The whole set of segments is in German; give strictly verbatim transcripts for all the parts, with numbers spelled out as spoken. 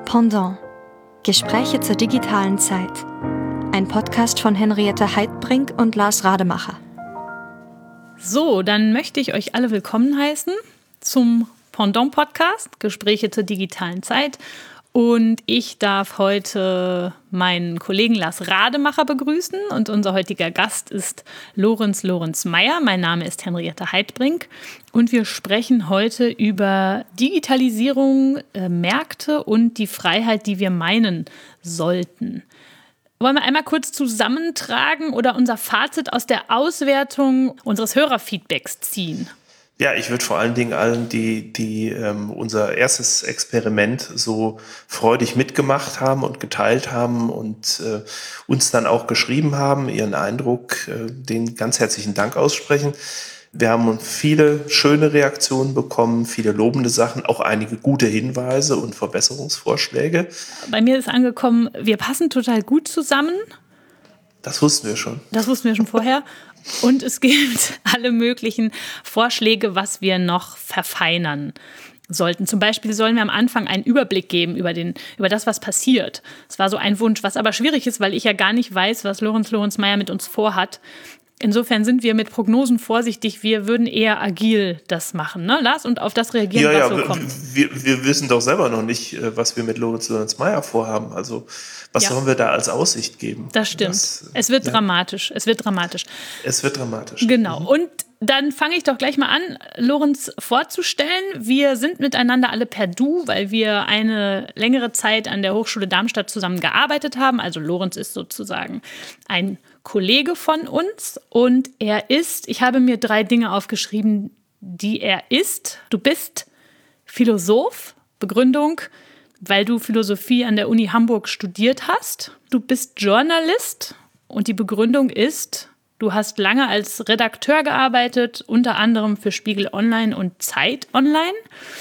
Pendant. Gespräche zur digitalen Zeit. Ein Podcast von Henriette Heidbrink und Lars Rademacher. So, dann möchte ich euch alle willkommen heißen zum Pendant-Podcast, Gespräche zur digitalen Zeit. Und ich darf heute meinen Kollegen Lars Rademacher begrüßen und unser heutiger Gast ist Lorenz Lorenz Meyer. Mein Name ist Henriette Heidbrink und wir sprechen heute über Digitalisierung, äh, Märkte und die Freiheit, die wir meinen sollten. Wollen wir einmal kurz zusammentragen oder unser Fazit aus der Auswertung unseres Hörerfeedbacks ziehen? Ja, ich würde vor allen Dingen allen, die, die ähm, unser erstes Experiment so freudig mitgemacht haben und geteilt haben und äh, uns dann auch geschrieben haben, ihren Eindruck, äh, den ganz herzlichen Dank aussprechen. Wir haben viele schöne Reaktionen bekommen, viele lobende Sachen, auch einige gute Hinweise und Verbesserungsvorschläge. Bei mir ist angekommen, wir passen total gut zusammen. Das wussten wir schon. Das wussten wir schon vorher. Und es gibt alle möglichen Vorschläge, was wir noch verfeinern sollten. Zum Beispiel sollen wir am Anfang einen Überblick geben über, den, über das, was passiert. Das war so ein Wunsch, was aber schwierig ist, weil ich ja gar nicht weiß, was Lorenz Lorenz Meyer mit uns vorhat. Insofern sind wir mit Prognosen vorsichtig. Wir würden eher agil das machen, ne, Lars? Und auf das reagieren, ja, was ja, so kommt. Wir, wir wissen doch selber noch nicht, was wir mit Lorenz Lorenz Meyer vorhaben. Also was ja. sollen wir da als Aussicht geben? Das stimmt. Das, es wird ja. dramatisch. Es wird dramatisch. Es wird dramatisch. Genau. Mhm. Und dann fange ich doch gleich mal an, Lorenz vorzustellen. Wir sind miteinander alle per Du, weil wir eine längere Zeit an der Hochschule Darmstadt zusammen gearbeitet haben. Also Lorenz ist sozusagen ein Kollege von uns und er ist, ich habe mir drei Dinge aufgeschrieben, die er ist. Du bist Philosoph, Begründung, weil du Philosophie an der Uni Hamburg studiert hast. Du bist Journalist und die Begründung ist, du hast lange als Redakteur gearbeitet, unter anderem für Spiegel Online und Zeit Online.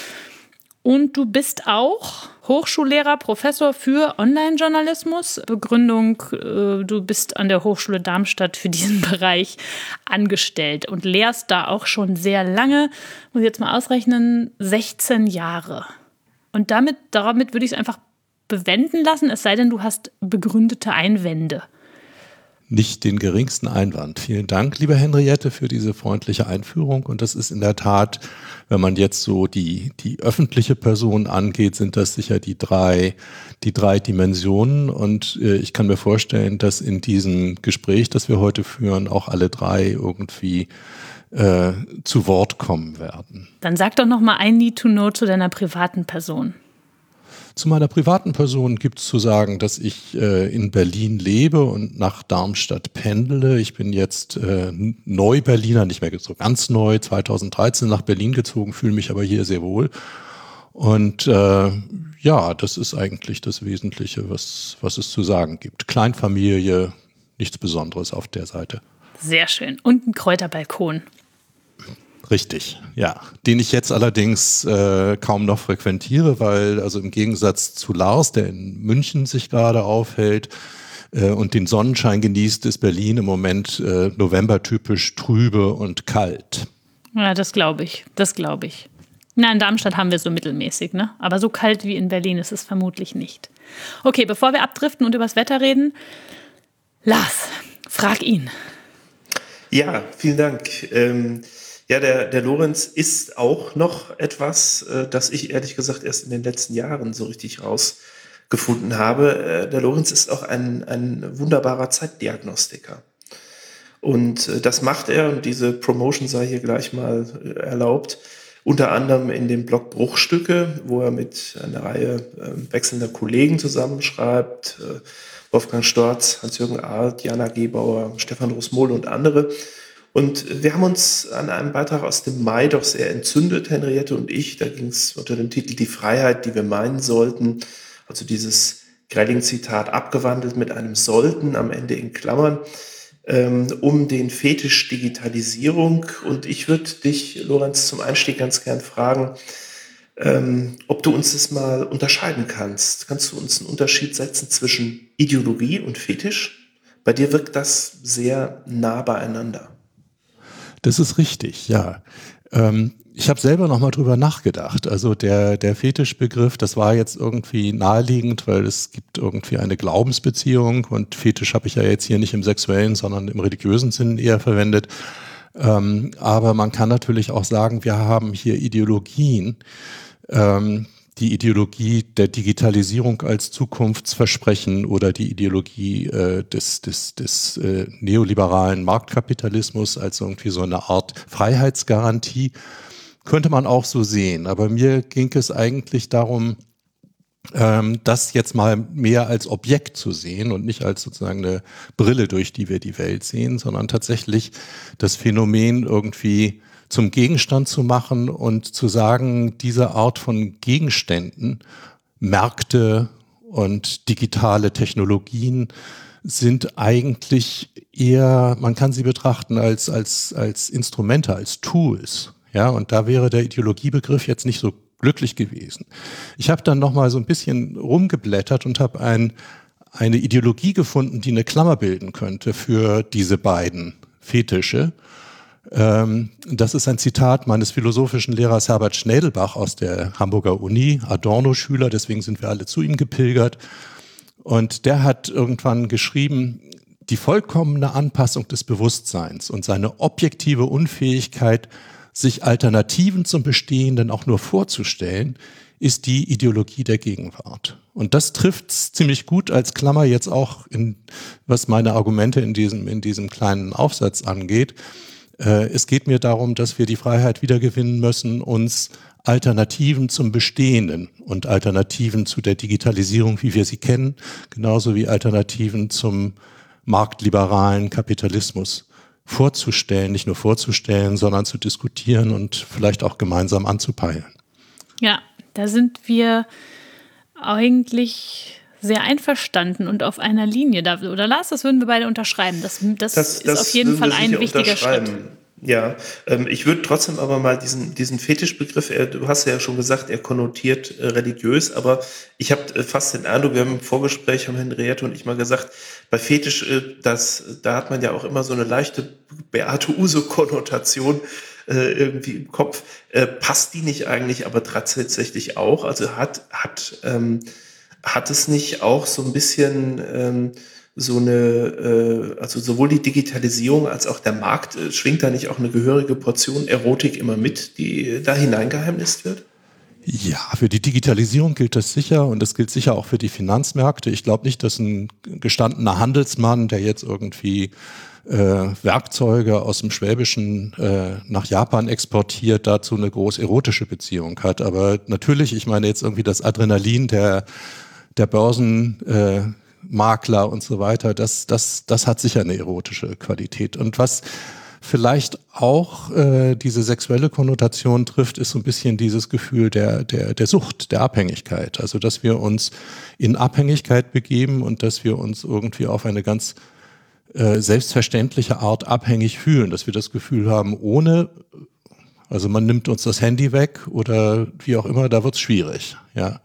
Und du bist auch Hochschullehrer, Professor für Online-Journalismus. Begründung, äh, du bist an der Hochschule Darmstadt für diesen Bereich angestellt und lehrst da auch schon sehr lange, muss ich jetzt mal ausrechnen, sechzehn Jahre. Und damit, damit würde ich es einfach bewenden lassen, es sei denn, du hast begründete Einwände. Nicht den geringsten Einwand. Vielen Dank, liebe Henriette, für diese freundliche Einführung. Und das ist in der Tat, wenn man jetzt so die, die öffentliche Person angeht, sind das sicher die drei, die drei Dimensionen. Und äh, ich kann mir vorstellen, dass in diesem Gespräch, das wir heute führen, auch alle drei irgendwie äh, zu Wort kommen werden. Dann sag doch noch mal ein Need to Know zu deiner privaten Person. Zu meiner privaten Person gibt es zu sagen, dass ich äh, in Berlin lebe und nach Darmstadt pendele. Ich bin jetzt äh, Neu-Berliner, nicht mehr so ganz neu, zweitausenddreizehn nach Berlin gezogen, fühle mich aber hier sehr wohl. Und äh, ja, das ist eigentlich das Wesentliche, was, was es zu sagen gibt. Kleinfamilie, nichts Besonderes auf der Seite. Sehr schön. Und ein Kräuterbalkon. Richtig, ja. Den ich jetzt allerdings äh, kaum noch frequentiere, weil also im Gegensatz zu Lars, der in München sich gerade aufhält äh, und den Sonnenschein genießt, ist Berlin im Moment äh, novembertypisch trübe und kalt. Ja, das glaube ich, das glaube ich. Na, in Darmstadt haben wir so mittelmäßig, ne? Aber so kalt wie in Berlin ist es vermutlich nicht. Okay, bevor wir abdriften und übers Wetter reden, Lars, frag ihn. Ja, vielen Dank. Ähm Ja, der, der Lorenz ist auch noch etwas, äh, das ich ehrlich gesagt erst in den letzten Jahren so richtig rausgefunden habe. Äh, der Lorenz ist auch ein, ein wunderbarer Zeitdiagnostiker. Und äh, das macht er, und diese Promotion sei hier gleich mal äh, erlaubt, unter anderem in dem Blog Bruchstücke, wo er mit einer Reihe äh, wechselnder Kollegen zusammenschreibt, äh, Wolfgang Storz, Hans-Jürgen Arlt, Jana Gebauer, Stefan Rosmole und andere. Und wir haben uns an einem Beitrag aus dem Mai doch sehr entzündet, Henriette und ich. Da ging es unter dem Titel Die Freiheit, die wir meinen sollten. Also dieses Grelling-Zitat abgewandelt mit einem sollten am Ende in Klammern, ähm, um den Fetisch Digitalisierung. Und ich würde dich, Lorenz, zum Einstieg ganz gern fragen, ähm, ob du uns das mal unterscheiden kannst. Kannst du uns einen Unterschied setzen zwischen Ideologie und Fetisch? Bei dir wirkt das sehr nah beieinander. Das ist richtig, ja. Ähm, ich habe selber noch mal drüber nachgedacht. Also der, der Fetischbegriff, das war jetzt irgendwie naheliegend, weil es gibt irgendwie eine Glaubensbeziehung und Fetisch habe ich ja jetzt hier nicht im sexuellen, sondern im religiösen Sinn eher verwendet. Ähm, aber man kann natürlich auch sagen, wir haben hier Ideologien, ähm, die Ideologie der Digitalisierung als Zukunftsversprechen oder die Ideologie äh, des, des, des äh, neoliberalen Marktkapitalismus als irgendwie so eine Art Freiheitsgarantie. Könnte man auch so sehen. Aber mir ging es eigentlich darum, ähm, das jetzt mal mehr als Objekt zu sehen und nicht als sozusagen eine Brille, durch die wir die Welt sehen, sondern tatsächlich das Phänomen irgendwie zum Gegenstand zu machen und zu sagen, diese Art von Gegenständen, Märkte und digitale Technologien sind eigentlich eher, man kann sie betrachten als, als, als Instrumente, als Tools. Ja, und da wäre der Ideologiebegriff jetzt nicht so glücklich gewesen. Ich habe dann noch mal so ein bisschen rumgeblättert und habe ein, eine Ideologie gefunden, die eine Klammer bilden könnte für diese beiden Fetische. Das ist ein Zitat meines philosophischen Lehrers Herbert Schnädelbach aus der Hamburger Uni, Adorno-Schüler, deswegen sind wir alle zu ihm gepilgert. Und der hat irgendwann geschrieben, die vollkommene Anpassung des Bewusstseins und seine objektive Unfähigkeit, sich Alternativen zum Bestehenden auch nur vorzustellen, ist die Ideologie der Gegenwart. Und das trifft ziemlich gut als Klammer jetzt auch, in, was meine Argumente in diesem, in diesem kleinen Aufsatz angeht. Es geht mir darum, dass wir die Freiheit wiedergewinnen müssen, uns Alternativen zum Bestehenden und Alternativen zu der Digitalisierung, wie wir sie kennen, genauso wie Alternativen zum marktliberalen Kapitalismus vorzustellen, nicht nur vorzustellen, sondern zu diskutieren und vielleicht auch gemeinsam anzupeilen. Ja, da sind wir eigentlich sehr einverstanden und auf einer Linie. Oder Lars, das würden wir beide unterschreiben. Das, das, das ist das auf jeden Fall ein wichtiger Schritt. Ja, ähm, ich würde trotzdem aber mal diesen, diesen Fetischbegriff, er, du hast ja schon gesagt, er konnotiert äh, religiös, aber ich habe äh, fast den Eindruck, wir haben im Vorgespräch, haben Henriette und ich mal gesagt, bei Fetisch, äh, das, da hat man ja auch immer so eine leichte Beate Uhse-Konnotation äh, irgendwie im Kopf. Äh, passt die nicht eigentlich aber tatsächlich auch? Also hat, hat, ähm, hat es nicht auch so ein bisschen ähm, so eine, äh, also sowohl die Digitalisierung als auch der Markt, äh, schwingt da nicht auch eine gehörige Portion Erotik immer mit, die da hineingeheimnist wird? Ja, für die Digitalisierung gilt das sicher und das gilt sicher auch für die Finanzmärkte. Ich glaube nicht, dass ein gestandener Handelsmann, der jetzt irgendwie äh, Werkzeuge aus dem Schwäbischen äh, nach Japan exportiert, dazu eine groß erotische Beziehung hat. Aber natürlich, ich meine jetzt irgendwie das Adrenalin der, der Börsen, äh, Makler und so weiter, das, das, das hat sicher eine erotische Qualität. Und was vielleicht auch äh, diese sexuelle Konnotation trifft, ist so ein bisschen dieses Gefühl der, der, der Sucht, der Abhängigkeit. Also, dass wir uns in Abhängigkeit begeben und dass wir uns irgendwie auf eine ganz äh, selbstverständliche Art abhängig fühlen, dass wir das Gefühl haben, ohne, also man nimmt uns das Handy weg oder wie auch immer, da wird's schwierig, ja.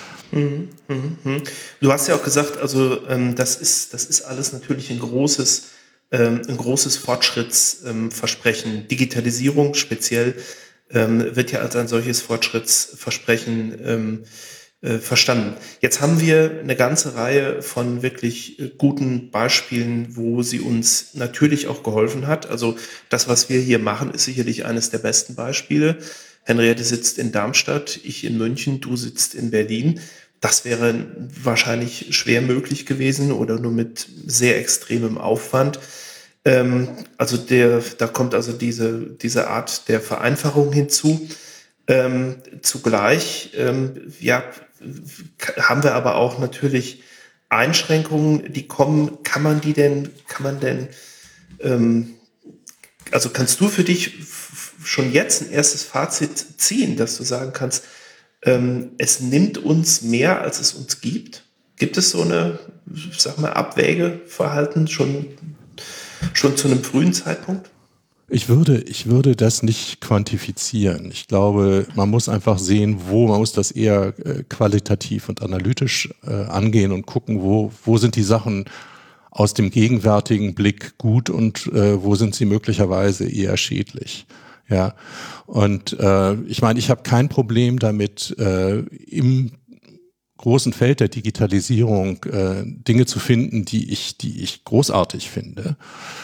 Du hast ja auch gesagt, also ähm, das ist, das ist alles natürlich ein großes, ähm, ein großes Fortschrittsversprechen. Ähm, Digitalisierung speziell ähm, wird ja als ein solches Fortschrittsversprechen ähm, äh, verstanden. Jetzt haben wir eine ganze Reihe von wirklich äh, guten Beispielen, wo sie uns natürlich auch geholfen hat. Also das, was wir hier machen, ist sicherlich eines der besten Beispiele. Henriette sitzt in Darmstadt, ich in München, du sitzt in Berlin. Das wäre wahrscheinlich schwer möglich gewesen oder nur mit sehr extremem Aufwand. Ähm, also der, da kommt also diese, diese Art der Vereinfachung hinzu. Ähm, zugleich ähm, ja, haben wir aber auch natürlich Einschränkungen, die kommen. Kann man die denn, kann man denn, ähm, also kannst du für dich schon jetzt ein erstes Fazit ziehen, dass du sagen kannst, ähm, es nimmt uns mehr, als es uns gibt? Gibt es so eine, sag mal, Abwägeverhalten schon, schon zu einem frühen Zeitpunkt? Ich würde, ich würde das nicht quantifizieren. Ich glaube, man muss einfach sehen, wo, man muss das eher äh, qualitativ und analytisch äh, angehen und gucken, wo, wo sind die Sachen aus dem gegenwärtigen Blick gut und äh, wo sind sie möglicherweise eher schädlich. Ja, und äh, ich meine, ich habe kein Problem damit, äh, im großen Feld der Digitalisierung äh, Dinge zu finden, die ich, die ich großartig finde.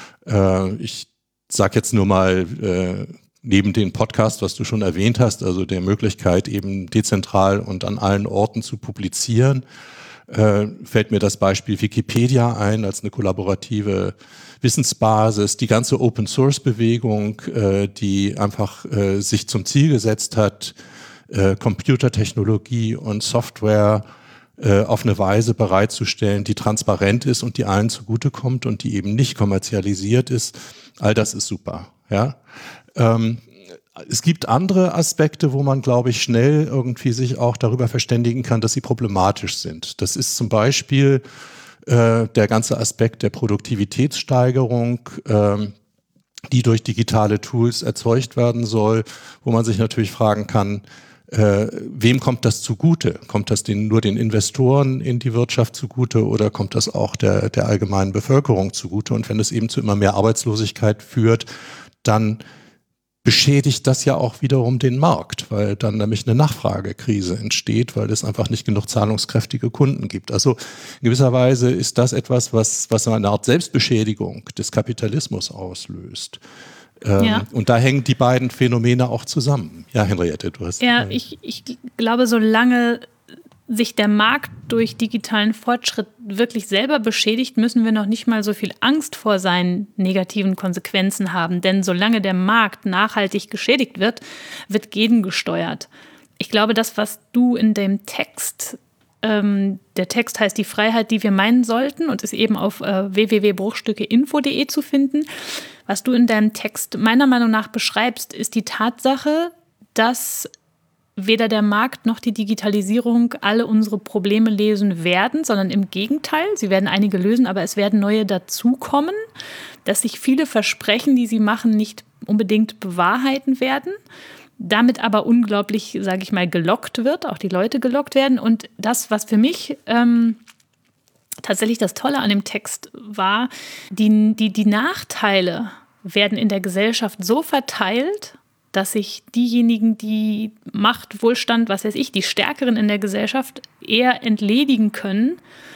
Äh, ich sage jetzt nur mal äh, neben den Podcast, was du schon erwähnt hast, also der Möglichkeit eben dezentral und an allen Orten zu publizieren, äh, fällt mir das Beispiel Wikipedia ein als eine kollaborative Wissensbasis, die ganze Open-Source-Bewegung, äh, die einfach äh, sich zum Ziel gesetzt hat, äh, Computertechnologie und Software äh, auf eine Weise bereitzustellen, die transparent ist und die allen zugutekommt und die eben nicht kommerzialisiert ist. All das ist super. Ja. Ähm, Es gibt andere Aspekte, wo man, glaube ich, schnell irgendwie sich auch darüber verständigen kann, dass sie problematisch sind. Das ist zum Beispiel äh, der ganze Aspekt der Produktivitätssteigerung, äh, die durch digitale Tools erzeugt werden soll, wo man sich natürlich fragen kann, äh, wem kommt das zugute? Kommt das den, nur den Investoren in die Wirtschaft zugute oder kommt das auch der, der allgemeinen Bevölkerung zugute? Und wenn es eben zu immer mehr Arbeitslosigkeit führt, dann beschädigt das ja auch wiederum den Markt, weil dann nämlich eine Nachfragekrise entsteht, weil es einfach nicht genug zahlungskräftige Kunden gibt. Also in gewisser Weise ist das etwas, was, was eine Art Selbstbeschädigung des Kapitalismus auslöst. Ähm, ja. Und da hängen die beiden Phänomene auch zusammen. Ja, Henriette, du hast... Ja, ich, ich glaube, solange sich der Markt durch digitalen Fortschritt wirklich selber beschädigt, müssen wir noch nicht mal so viel Angst vor seinen negativen Konsequenzen haben. Denn solange der Markt nachhaltig geschädigt wird, wird gegengesteuert. Ich glaube, das, was du in dem Text, ähm, der Text heißt Die Freiheit, die wir meinen sollten und ist eben auf äh, w w w punkt bruchstücke info punkt de zu finden. Was du in deinem Text meiner Meinung nach beschreibst, ist die Tatsache, dass weder der Markt noch die Digitalisierung alle unsere Probleme lösen werden, sondern im Gegenteil, sie werden einige lösen, aber es werden neue dazukommen, dass sich viele Versprechen, die sie machen, nicht unbedingt bewahrheiten werden, damit aber unglaublich, sage ich mal, gelockt wird, auch die Leute gelockt werden. Und das, was für mich ähm, tatsächlich das Tolle an dem Text war, die, die, die Nachteile werden in der Gesellschaft so verteilt, dass sich diejenigen, die Macht, Wohlstand, was weiß ich, die Stärkeren in der Gesellschaft eher entledigen können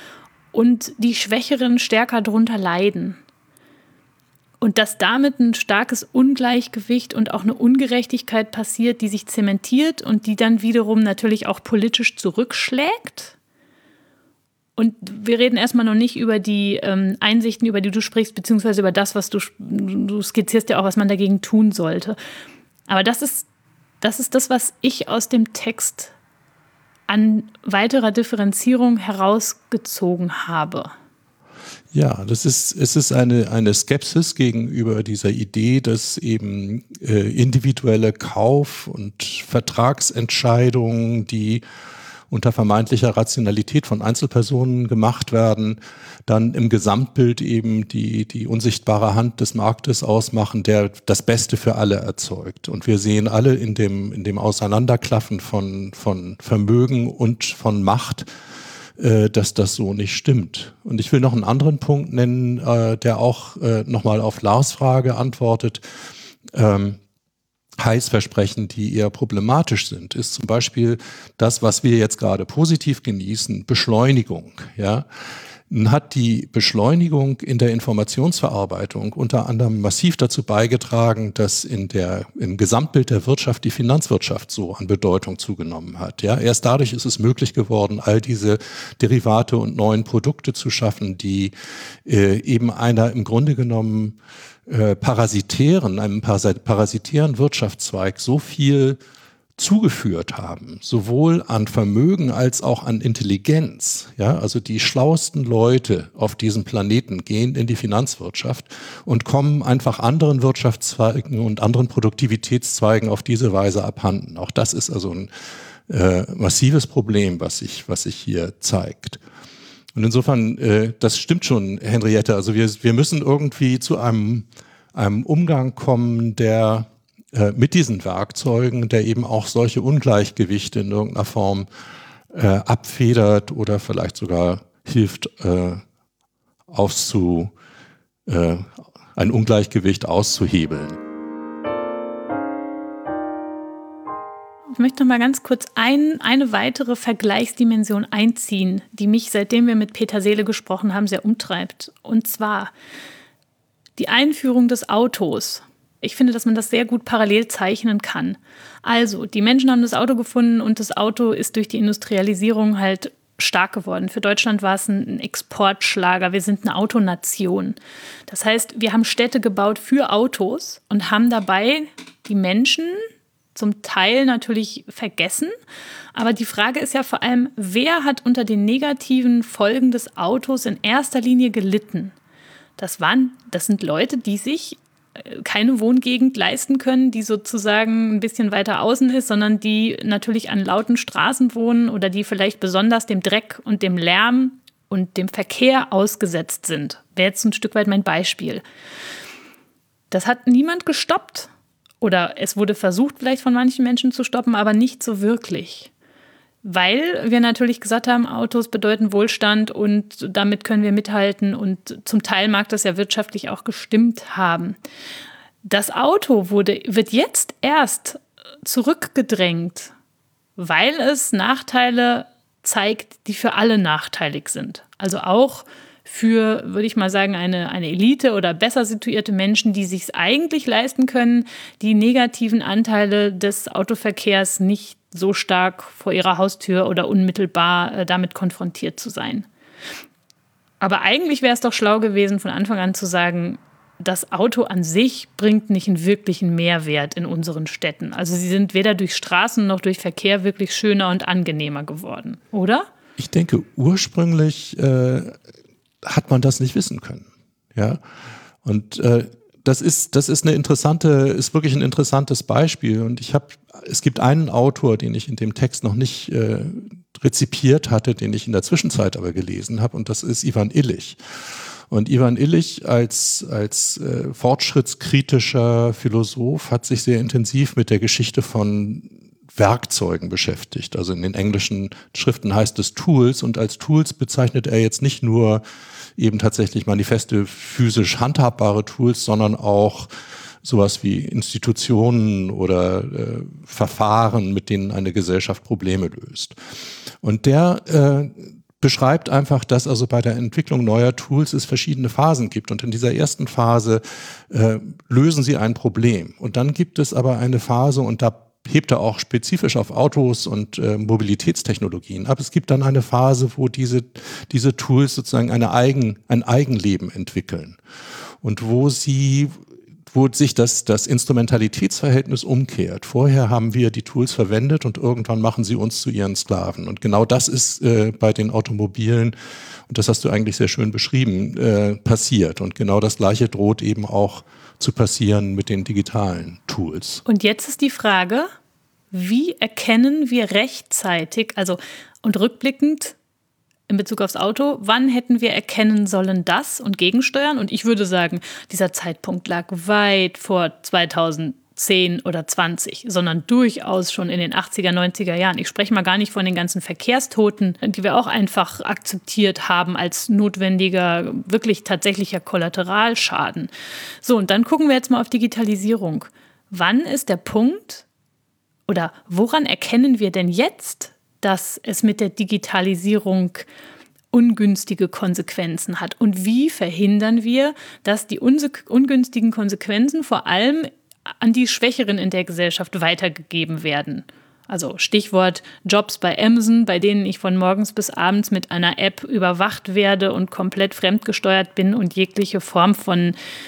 und die Schwächeren stärker darunter leiden. Und dass damit ein starkes Ungleichgewicht und auch eine Ungerechtigkeit passiert, die sich zementiert und die dann wiederum natürlich auch politisch zurückschlägt. Und wir reden erstmal noch nicht über die ähm, Einsichten, über die du sprichst, beziehungsweise über das, was du, du skizzierst ja auch, was man dagegen tun sollte. Aber das ist, das ist das, was ich aus dem Text an weiterer Differenzierung herausgezogen habe. Ja, das ist, es ist eine, eine Skepsis gegenüber dieser Idee, dass eben äh, individuelle Kauf- und Vertragsentscheidungen, die unter vermeintlicher Rationalität von Einzelpersonen gemacht werden, dann im Gesamtbild eben die, die unsichtbare Hand des Marktes ausmachen, der das Beste für alle erzeugt. Und wir sehen alle in dem, in dem Auseinanderklaffen von, von Vermögen und von Macht, äh, dass das so nicht stimmt. Und ich will noch einen anderen Punkt nennen, äh, der auch äh, nochmal auf Lars Frage antwortet. Ähm, Heilsversprechen, die eher problematisch sind, ist zum Beispiel das, was wir jetzt gerade positiv genießen, Beschleunigung. Ja, nun hat die Beschleunigung in der Informationsverarbeitung unter anderem massiv dazu beigetragen, dass in der im Gesamtbild der Wirtschaft die Finanzwirtschaft so an Bedeutung zugenommen hat. Ja, erst dadurch ist es möglich geworden, all diese Derivate und neuen Produkte zu schaffen, die äh, eben einer im Grunde genommen Äh, parasitären, einem parasitären Wirtschaftszweig so viel zugeführt haben, sowohl an Vermögen als auch an Intelligenz. Ja, also die schlauesten Leute auf diesem Planeten gehen in die Finanzwirtschaft und kommen einfach anderen Wirtschaftszweigen und anderen Produktivitätszweigen auf diese Weise abhanden. Auch das ist also ein äh, massives Problem, was sich, was sich hier zeigt. Und insofern, äh, das stimmt schon, Henriette. Also wir, wir müssen irgendwie zu einem, einem Umgang kommen, der äh, mit diesen Werkzeugen, der eben auch solche Ungleichgewichte in irgendeiner Form äh, abfedert oder vielleicht sogar hilft, äh, auszu, äh, ein Ungleichgewicht auszuhebeln. Ich möchte noch mal ganz kurz ein, eine weitere Vergleichsdimension einziehen, die mich, seitdem wir mit Peter Seele gesprochen haben, sehr umtreibt. Und zwar die Einführung des Autos. Ich finde, dass man das sehr gut parallel zeichnen kann. Also, die Menschen haben das Auto gefunden und das Auto ist durch die Industrialisierung halt stark geworden. Für Deutschland war es ein Exportschlager. Wir sind eine Autonation. Das heißt, wir haben Städte gebaut für Autos und haben dabei die Menschen zum Teil natürlich vergessen. Aber die Frage ist ja vor allem, wer hat unter den negativen Folgen des Autos in erster Linie gelitten? Das waren, das sind Leute, die sich keine Wohngegend leisten können, die sozusagen ein bisschen weiter außen ist, sondern die natürlich an lauten Straßen wohnen oder die vielleicht besonders dem Dreck und dem Lärm und dem Verkehr ausgesetzt sind. Wäre jetzt ein Stück weit mein Beispiel. Das hat niemand gestoppt. Oder es wurde versucht, vielleicht von manchen Menschen zu stoppen, aber nicht so wirklich. Weil wir natürlich gesagt haben, Autos bedeuten Wohlstand und damit können wir mithalten. Und zum Teil mag das ja wirtschaftlich auch gestimmt haben. Das Auto wurde, wird jetzt erst zurückgedrängt, weil es Nachteile zeigt, die für alle nachteilig sind. Also auch für, würde ich mal sagen, eine, eine Elite oder besser situierte Menschen, die sich es eigentlich leisten können, die negativen Anteile des Autoverkehrs nicht so stark vor ihrer Haustür oder unmittelbar äh, damit konfrontiert zu sein. Aber eigentlich wäre es doch schlau gewesen, von Anfang an zu sagen, das Auto an sich bringt nicht einen wirklichen Mehrwert in unseren Städten. Also sie sind weder durch Straßen noch durch Verkehr wirklich schöner und angenehmer geworden, oder? Ich denke, ursprünglich äh, hat man das nicht wissen können. Ja, und äh, das ist, das ist eine interessante, ist wirklich ein interessantes Beispiel. Und ich habe, es gibt einen Autor, den ich in dem Text noch nicht äh, rezipiert hatte, den ich in der Zwischenzeit aber gelesen habe, und das ist Ivan Illich. Und Ivan Illich als, als äh, fortschrittskritischer Philosoph hat sich sehr intensiv mit der Geschichte von Werkzeugen beschäftigt. Also in den englischen Schriften heißt es Tools, und als Tools bezeichnet er jetzt nicht nur eben tatsächlich manifeste physisch handhabbare Tools, sondern auch sowas wie Institutionen oder äh, Verfahren, mit denen eine Gesellschaft Probleme löst. Und der äh, beschreibt einfach, dass also bei der Entwicklung neuer Tools es verschiedene Phasen gibt. Und in dieser ersten Phase äh, lösen sie ein Problem. Und dann gibt es aber eine Phase, und da hebt er auch spezifisch auf Autos und äh, Mobilitätstechnologien ab. Es gibt dann eine Phase, wo diese, diese Tools sozusagen eine Eigen, ein Eigenleben entwickeln und wo sie, wo sich das, das Instrumentalitätsverhältnis umkehrt. Vorher haben wir die Tools verwendet und irgendwann machen sie uns zu ihren Sklaven. Und genau das ist äh, bei den Automobilen, und das hast du eigentlich sehr schön beschrieben, äh, passiert. Und genau das Gleiche droht eben auch zu passieren mit den digitalen Tools. Und jetzt ist die Frage, wie erkennen wir rechtzeitig, also und rückblickend in Bezug aufs Auto, wann hätten wir erkennen sollen das und gegensteuern? Und ich würde sagen, dieser Zeitpunkt lag weit vor zweitausendzehn oder zwanzig, sondern durchaus schon in den achtziger, neunziger Jahren. Ich spreche mal gar nicht von den ganzen Verkehrstoten, die wir auch einfach akzeptiert haben als notwendiger, wirklich tatsächlicher Kollateralschaden. So, und dann gucken wir jetzt mal auf Digitalisierung. Wann ist der Punkt oder woran erkennen wir denn jetzt, dass es mit der Digitalisierung ungünstige Konsequenzen hat? Und wie verhindern wir, dass die ungünstigen Konsequenzen vor allem an die Schwächeren in der Gesellschaft weitergegeben werden? Also Stichwort Jobs bei Amazon, bei denen ich von morgens bis abends mit einer App überwacht werde und komplett fremdgesteuert bin und jegliche Form von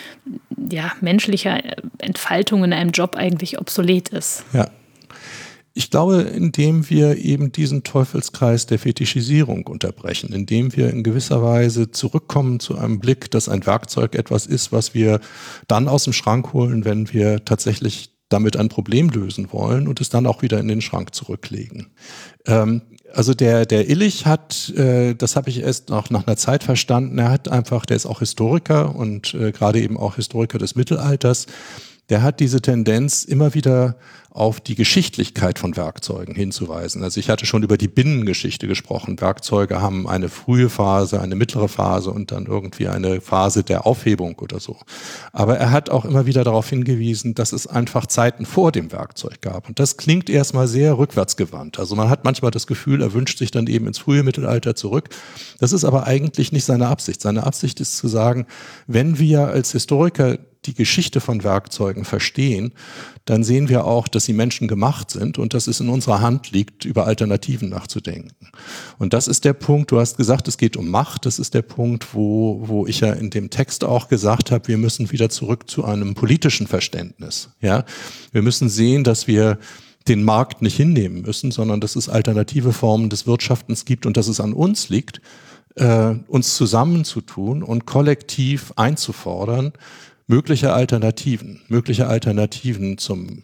ja, menschlicher Entfaltung in einem Job eigentlich obsolet ist. Ja. Ich glaube, indem wir eben diesen Teufelskreis der Fetischisierung unterbrechen, indem wir in gewisser Weise zurückkommen zu einem Blick, dass ein Werkzeug etwas ist, was wir dann aus dem Schrank holen, wenn wir tatsächlich damit ein Problem lösen wollen, und es dann auch wieder in den Schrank zurücklegen. Ähm, also der, der Illich hat, äh, das habe ich erst noch nach einer Zeit verstanden, er hat einfach, der ist auch Historiker und äh, gerade eben auch Historiker des Mittelalters, der hat diese Tendenz, immer wieder auf die Geschichtlichkeit von Werkzeugen hinzuweisen. Also ich hatte schon über die Binnengeschichte gesprochen. Werkzeuge haben eine frühe Phase, eine mittlere Phase und dann irgendwie eine Phase der Aufhebung oder so. Aber er hat auch immer wieder darauf hingewiesen, dass es einfach Zeiten vor dem Werkzeug gab. Und das klingt erstmal sehr rückwärtsgewandt. Also man hat manchmal das Gefühl, er wünscht sich dann eben ins frühe Mittelalter zurück. Das ist aber eigentlich nicht seine Absicht. Seine Absicht ist zu sagen, wenn wir als Historiker die Geschichte von Werkzeugen verstehen, dann sehen wir auch, dass sie menschengemacht sind und dass es in unserer Hand liegt, über Alternativen nachzudenken. Und das ist der Punkt, du hast gesagt, es geht um Macht, das ist der Punkt, wo, wo ich ja in dem Text auch gesagt habe, wir müssen wieder zurück zu einem politischen Verständnis. Ja? Wir müssen sehen, dass wir den Markt nicht hinnehmen müssen, sondern dass es alternative Formen des Wirtschaftens gibt und dass es an uns liegt, äh, uns zusammenzutun und kollektiv einzufordern, mögliche Alternativen, mögliche Alternativen zum,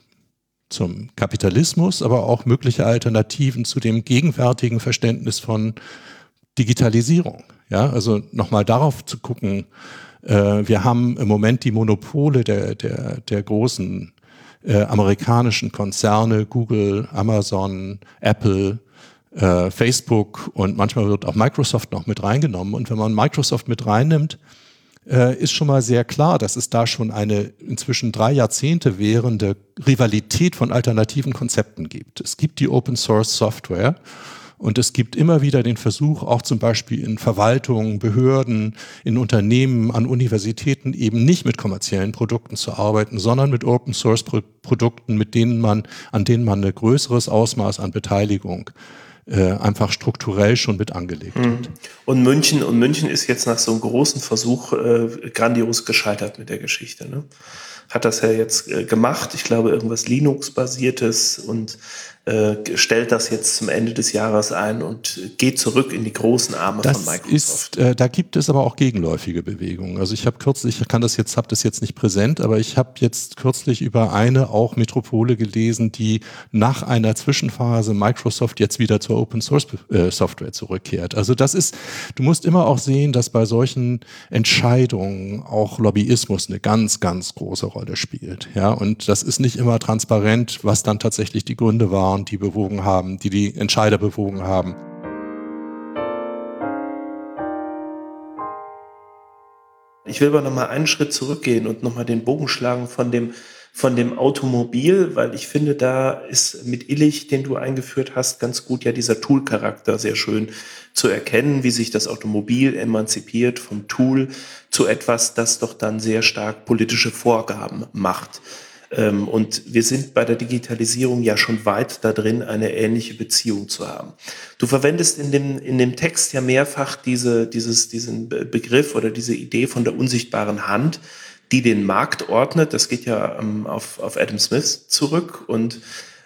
zum Kapitalismus, aber auch mögliche Alternativen zu dem gegenwärtigen Verständnis von Digitalisierung. Ja, also nochmal darauf zu gucken, äh, wir haben im Moment die Monopole der, der, der großen äh, amerikanischen Konzerne, Google, Amazon, Apple, äh, Facebook und manchmal wird auch Microsoft noch mit reingenommen. Und wenn man Microsoft mit reinnimmt, ist schon mal sehr klar, dass es da schon eine inzwischen drei Jahrzehnte währende Rivalität von alternativen Konzepten gibt. Es gibt die Open-Source-Software und es gibt immer wieder den Versuch, auch zum Beispiel in Verwaltungen, Behörden, in Unternehmen, an Universitäten eben nicht mit kommerziellen Produkten zu arbeiten, sondern mit Open-Source-Produkten, mit denen man, an denen man ein größeres Ausmaß an Beteiligung Äh, einfach strukturell schon mit angelegt mhm. hat. Und München, und München ist jetzt nach so einem großen Versuch äh, grandios gescheitert mit der Geschichte. Ne? Hat das ja jetzt äh, gemacht, ich glaube irgendwas Linux-basiertes und äh, stellt das jetzt zum Ende des Jahres ein und geht zurück in die großen Arme das von Microsoft. Ist, äh, da gibt es aber auch gegenläufige Bewegungen. Also ich habe kürzlich, ich kann das jetzt, habe das jetzt nicht präsent, aber ich habe jetzt kürzlich über eine auch Metropole gelesen, die nach einer Zwischenphase Microsoft jetzt wieder zur Open Source äh, Software zurückkehrt. Also das ist, du musst immer auch sehen, dass bei solchen Entscheidungen auch Lobbyismus eine ganz, ganz große Rolle spielt. Ja, und das ist nicht immer transparent, was dann tatsächlich die Gründe waren, die bewogen haben, die die Entscheider bewogen haben. Ich will aber noch mal einen Schritt zurückgehen und noch mal den Bogen schlagen von dem, von dem Automobil, weil ich finde, da ist mit Illich, den du eingeführt hast, ganz gut ja dieser Tool-Charakter sehr schön zu erkennen, wie sich das Automobil emanzipiert vom Tool zu etwas, das doch dann sehr stark politische Vorgaben macht. Und wir sind bei der Digitalisierung ja schon weit da drin, eine ähnliche Beziehung zu haben. Du verwendest in dem, in dem Text ja mehrfach diese, dieses, diesen Begriff oder diese Idee von der unsichtbaren Hand, die den Markt ordnet. Das geht ja ähm, auf, auf Adam Smith zurück. Und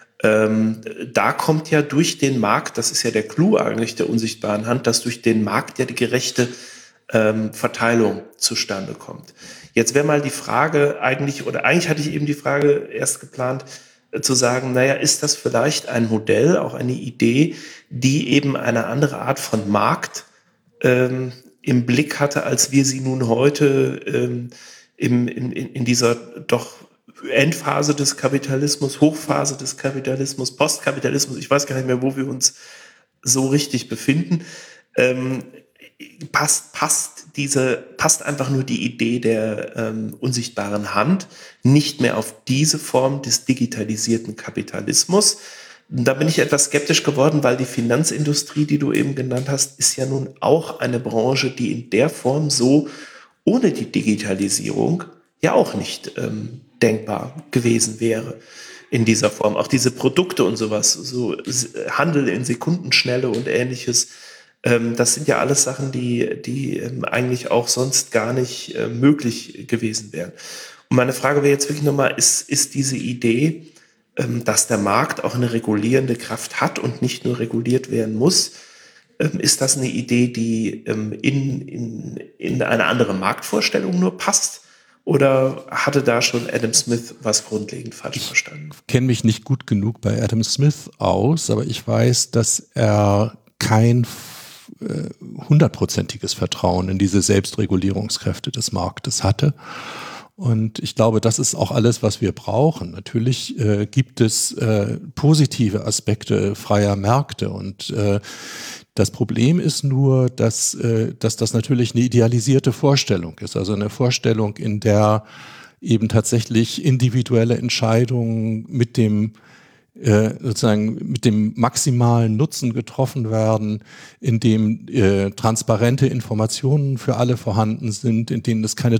ähm, da kommt ja durch den Markt, das ist ja der Clou eigentlich der unsichtbaren Hand, dass durch den Markt ja die gerechte ähm, Verteilung zustande kommt. Jetzt wäre mal die Frage eigentlich, oder eigentlich hatte ich eben die Frage erst geplant, äh, zu sagen, naja, ist das vielleicht ein Modell, auch eine Idee, die eben eine andere Art von Markt ähm, im Blick hatte, als wir sie nun heute ähm, im, in, in dieser doch Endphase des Kapitalismus, Hochphase des Kapitalismus, Postkapitalismus, ich weiß gar nicht mehr, wo wir uns so richtig befinden, ähm, passt, passt diese, passt einfach nur die Idee der ähm, unsichtbaren Hand nicht mehr auf diese Form des digitalisierten Kapitalismus. Da bin ich etwas skeptisch geworden, weil die Finanzindustrie, die du eben genannt hast, ist ja nun auch eine Branche, die in der Form so ohne die Digitalisierung ja auch nicht ähm, denkbar gewesen wäre in dieser Form. Auch diese Produkte und sowas, so Handel in Sekundenschnelle und ähnliches, ähm, das sind ja alles Sachen, die, die ähm, eigentlich auch sonst gar nicht äh, möglich gewesen wären. Und meine Frage wäre jetzt wirklich nochmal, ist, ist diese Idee, ähm, dass der Markt auch eine regulierende Kraft hat und nicht nur reguliert werden muss, ähm, ist das eine Idee, die ähm, in, in, in eine andere Marktvorstellung nur passt? Oder hatte da schon Adam Smith was grundlegend falsch verstanden? Ich kenne mich nicht gut genug bei Adam Smith aus, aber ich weiß, dass er kein hundertprozentiges Vertrauen in diese Selbstregulierungskräfte des Marktes hatte Und ich glaube, das ist auch alles, was wir brauchen. Natürlich äh, gibt es äh, positive Aspekte freier Märkte und äh, das Problem ist nur, dass, äh, dass das natürlich eine idealisierte Vorstellung ist. Also eine Vorstellung, in der eben tatsächlich individuelle Entscheidungen mit dem äh, sozusagen mit dem maximalen Nutzen getroffen werden, in dem äh, transparente Informationen für alle vorhanden sind, in denen es keine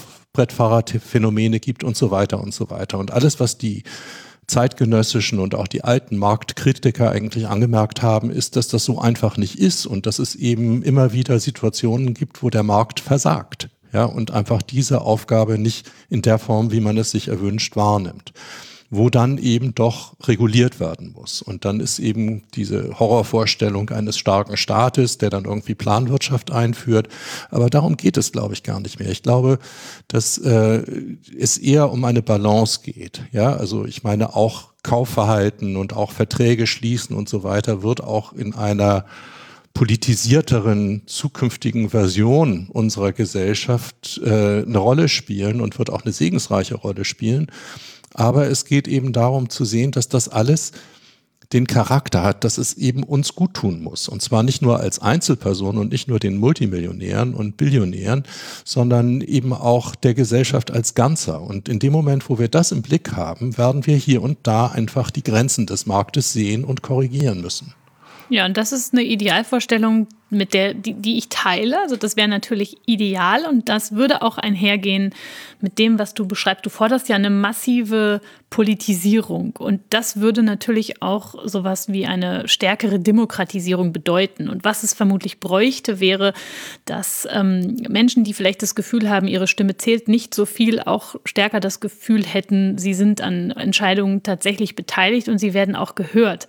Trittbrettfahrerphänomene gibt und so weiter und so weiter. Und alles, was die zeitgenössischen und auch die alten Marktkritiker eigentlich angemerkt haben, ist, dass das so einfach nicht ist und dass es eben immer wieder Situationen gibt, wo der Markt versagt, ja, und einfach diese Aufgabe nicht in der Form, wie man es sich erwünscht, wahrnimmt, wo dann eben doch reguliert werden muss. Und dann ist eben diese Horrorvorstellung eines starken Staates, der dann irgendwie Planwirtschaft einführt. Aber darum geht es, glaube ich, gar nicht mehr. Ich glaube, dass äh, es eher um eine Balance geht. Ja, also ich meine, auch Kaufverhalten und auch Verträge schließen und so weiter wird auch in einer politisierteren zukünftigen Version unserer Gesellschaft äh, eine Rolle spielen und wird auch eine segensreiche Rolle spielen. Aber es geht eben darum zu sehen, dass das alles den Charakter hat, dass es eben uns gut tun muss. Und zwar nicht nur als Einzelperson und nicht nur den Multimillionären und Billionären, sondern eben auch der Gesellschaft als Ganzer. Und in dem Moment, wo wir das im Blick haben, werden wir hier und da einfach die Grenzen des Marktes sehen und korrigieren müssen. Ja, und das ist eine Idealvorstellung, mit der, die, die ich teile. Also das wäre natürlich ideal und das würde auch einhergehen mit dem, was du beschreibst. Du forderst ja eine massive Politisierung und das würde natürlich auch sowas wie eine stärkere Demokratisierung bedeuten. Und was es vermutlich bräuchte, wäre, dass ähm, Menschen, die vielleicht das Gefühl haben, ihre Stimme zählt nicht so viel, auch stärker das Gefühl hätten, sie sind an Entscheidungen tatsächlich beteiligt und sie werden auch gehört.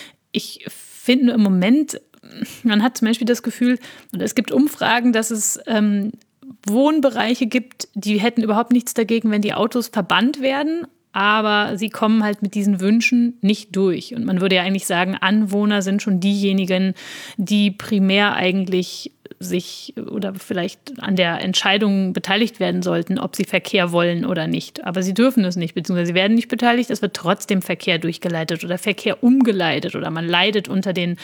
Ich finde nur im Moment, man hat zum Beispiel das Gefühl, und es gibt Umfragen, dass es ähm, Wohnbereiche gibt, die hätten überhaupt nichts dagegen, wenn die Autos verbannt werden, aber sie kommen halt mit diesen Wünschen nicht durch. Und man würde ja eigentlich sagen, Anwohner sind schon diejenigen, die primär eigentlich sich oder vielleicht an der Entscheidung beteiligt werden sollten, ob sie Verkehr wollen oder nicht. Aber sie dürfen es nicht, beziehungsweise sie werden nicht beteiligt, es wird trotzdem Verkehr durchgeleitet oder Verkehr umgeleitet oder man leidet unter den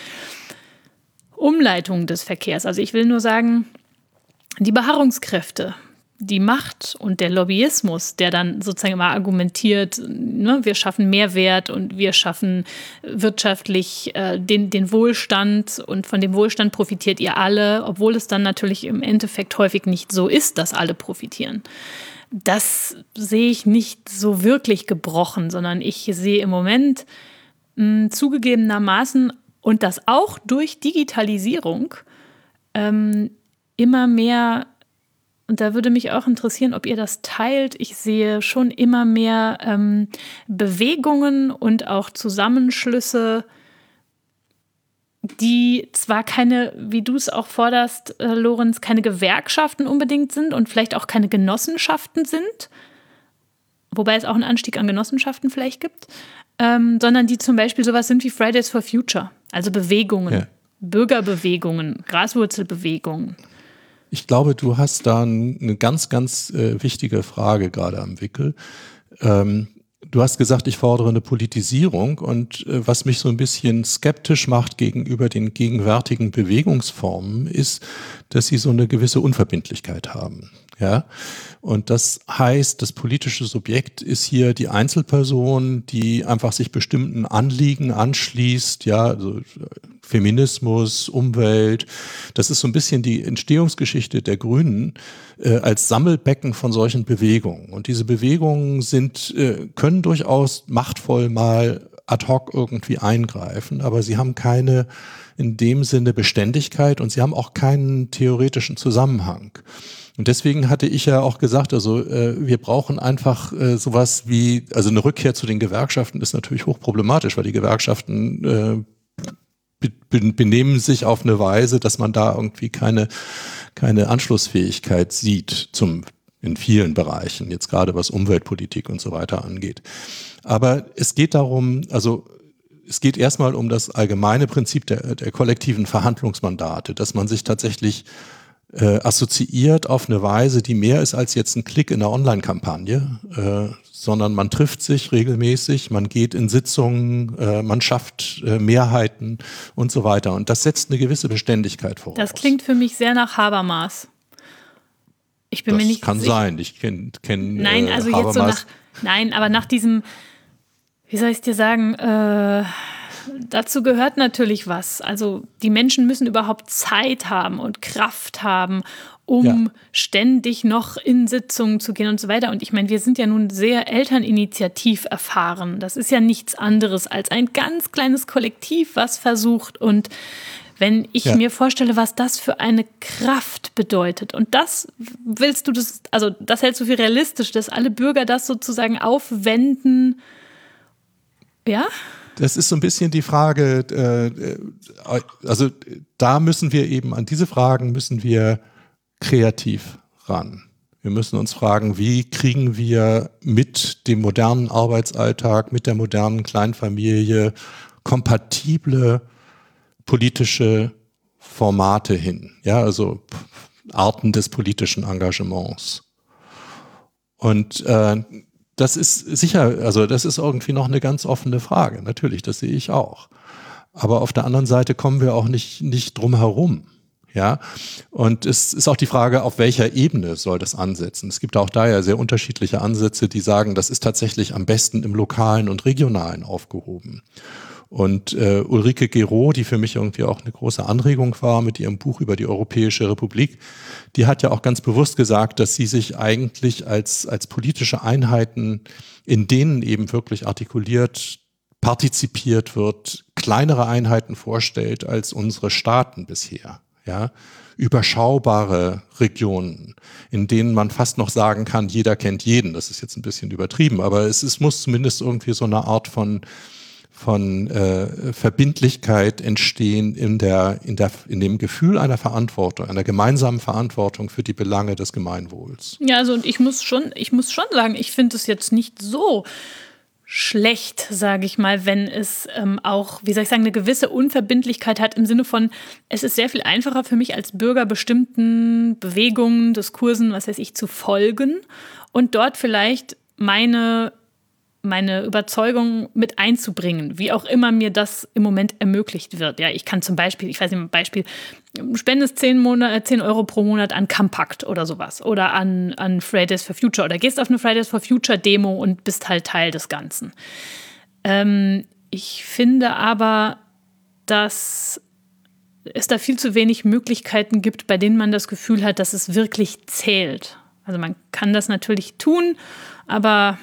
Umleitungen des Verkehrs. Also ich will nur sagen, die Beharrungskräfte, die Macht und der Lobbyismus, der dann sozusagen immer argumentiert, ne, wir schaffen Mehrwert und wir schaffen wirtschaftlich äh, den, den Wohlstand und von dem Wohlstand profitiert ihr alle, obwohl es dann natürlich im Endeffekt häufig nicht so ist, dass alle profitieren. Das sehe ich nicht so wirklich gebrochen, sondern ich sehe im Moment mh, zugegebenermaßen und das auch durch Digitalisierung ähm, immer mehr. Und da würde mich auch interessieren, ob ihr das teilt. Ich sehe schon immer mehr ähm, Bewegungen und auch Zusammenschlüsse, die zwar keine, wie du es auch forderst, äh, Lorenz, keine Gewerkschaften unbedingt sind und vielleicht auch keine Genossenschaften sind, wobei es auch einen Anstieg an Genossenschaften vielleicht gibt, ähm, sondern die zum Beispiel sowas sind wie Fridays for Future, also Bewegungen, ja. Bürgerbewegungen, Graswurzelbewegungen. Ich glaube, du hast da eine ganz, ganz äh, wichtige Frage gerade am Wickel. Ähm, du hast gesagt, ich fordere eine Politisierung und äh, was mich so ein bisschen skeptisch macht gegenüber den gegenwärtigen Bewegungsformen ist, dass sie so eine gewisse Unverbindlichkeit haben. Ja, und das heißt, das politische Subjekt ist hier die Einzelperson, die einfach sich bestimmten Anliegen anschließt, ja, also Feminismus, Umwelt. Das ist so ein bisschen die Entstehungsgeschichte der Grünen äh, als Sammelbecken von solchen Bewegungen. Und diese Bewegungen sind, äh, können durchaus machtvoll mal ad hoc irgendwie eingreifen, aber sie haben keine in dem Sinne Beständigkeit und sie haben auch keinen theoretischen Zusammenhang. Und deswegen hatte ich ja auch gesagt, also äh, wir brauchen einfach äh, sowas wie, also eine Rückkehr zu den Gewerkschaften ist natürlich hochproblematisch, weil die Gewerkschaften äh, be- benehmen sich auf eine Weise, dass man da irgendwie keine, keine Anschlussfähigkeit sieht zum in vielen Bereichen, jetzt gerade was Umweltpolitik und so weiter angeht. Aber es geht darum, also es geht erstmal um das allgemeine Prinzip der, der kollektiven Verhandlungsmandate, dass man sich tatsächlich äh, assoziiert auf eine Weise, die mehr ist als jetzt ein Klick in einer Online-Kampagne, äh, sondern man trifft sich regelmäßig, man geht in Sitzungen, äh, man schafft äh, Mehrheiten und so weiter. Und das setzt eine gewisse Beständigkeit voraus. Das klingt für mich sehr nach Habermas. Ich bin das mir nicht kann sicher. sein. Ich kenne kenn, Nein, also äh, jetzt so nach, nein, aber nach diesem, wie soll ich dir sagen, äh, dazu gehört natürlich was. Also die Menschen müssen überhaupt Zeit haben und Kraft haben, um ja. ständig noch in Sitzungen zu gehen und so weiter. Und ich meine, wir sind ja nun sehr elterninitiativ erfahren. Das ist ja nichts anderes als ein ganz kleines Kollektiv, was versucht. Und wenn ich ja. mir vorstelle, was das für eine Kraft bedeutet, und das willst du, das, also das hältst du für realistisch, dass alle Bürger das sozusagen aufwenden, ja? Das ist so ein bisschen die Frage, äh, also da müssen wir eben, an diese Fragen müssen wir kreativ ran. Wir müssen uns fragen, wie kriegen wir mit dem modernen Arbeitsalltag, mit der modernen Kleinfamilie kompatible politische Formate hin, ja, also Arten des politischen Engagements. Und äh, das ist sicher, also das ist irgendwie noch eine ganz offene Frage, natürlich, das sehe ich auch. Aber auf der anderen Seite kommen wir auch nicht, nicht drum herum. Ja, und es ist auch die Frage, auf welcher Ebene soll das ansetzen. Es gibt auch da ja sehr unterschiedliche Ansätze, die sagen, das ist tatsächlich am besten im Lokalen und Regionalen aufgehoben. Und äh, Ulrike Gero, die für mich irgendwie auch eine große Anregung war mit ihrem Buch über die Europäische Republik, die hat ja auch ganz bewusst gesagt, dass sie sich eigentlich als, als politische Einheiten, in denen eben wirklich artikuliert, partizipiert wird, kleinere Einheiten vorstellt als unsere Staaten bisher. Ja, überschaubare Regionen, in denen man fast noch sagen kann, jeder kennt jeden. Das ist jetzt ein bisschen übertrieben, aber es, es muss zumindest irgendwie so eine Art von, von äh, Verbindlichkeit entstehen in, der, in, der, in dem Gefühl einer Verantwortung, einer gemeinsamen Verantwortung für die Belange des Gemeinwohls. Ja, also und ich muss schon, ich muss schon sagen, ich finde es jetzt nicht so schlecht, sage ich mal, wenn es ähm, auch, wie soll ich sagen, eine gewisse Unverbindlichkeit hat im Sinne von, es ist sehr viel einfacher für mich als Bürger, bestimmten Bewegungen, Diskursen, was weiß ich, zu folgen und dort vielleicht meine, meine Überzeugung mit einzubringen, wie auch immer mir das im Moment ermöglicht wird. Ja, ich kann zum Beispiel, ich weiß nicht, ein Beispiel, spendest zehn Euro pro Monat an Compact oder sowas oder an, an Fridays for Future oder gehst auf eine Fridays for Future Demo und bist halt Teil des Ganzen. Ähm, ich finde aber, dass es da viel zu wenig Möglichkeiten gibt, bei denen man das Gefühl hat, dass es wirklich zählt. Also man kann das natürlich tun, aber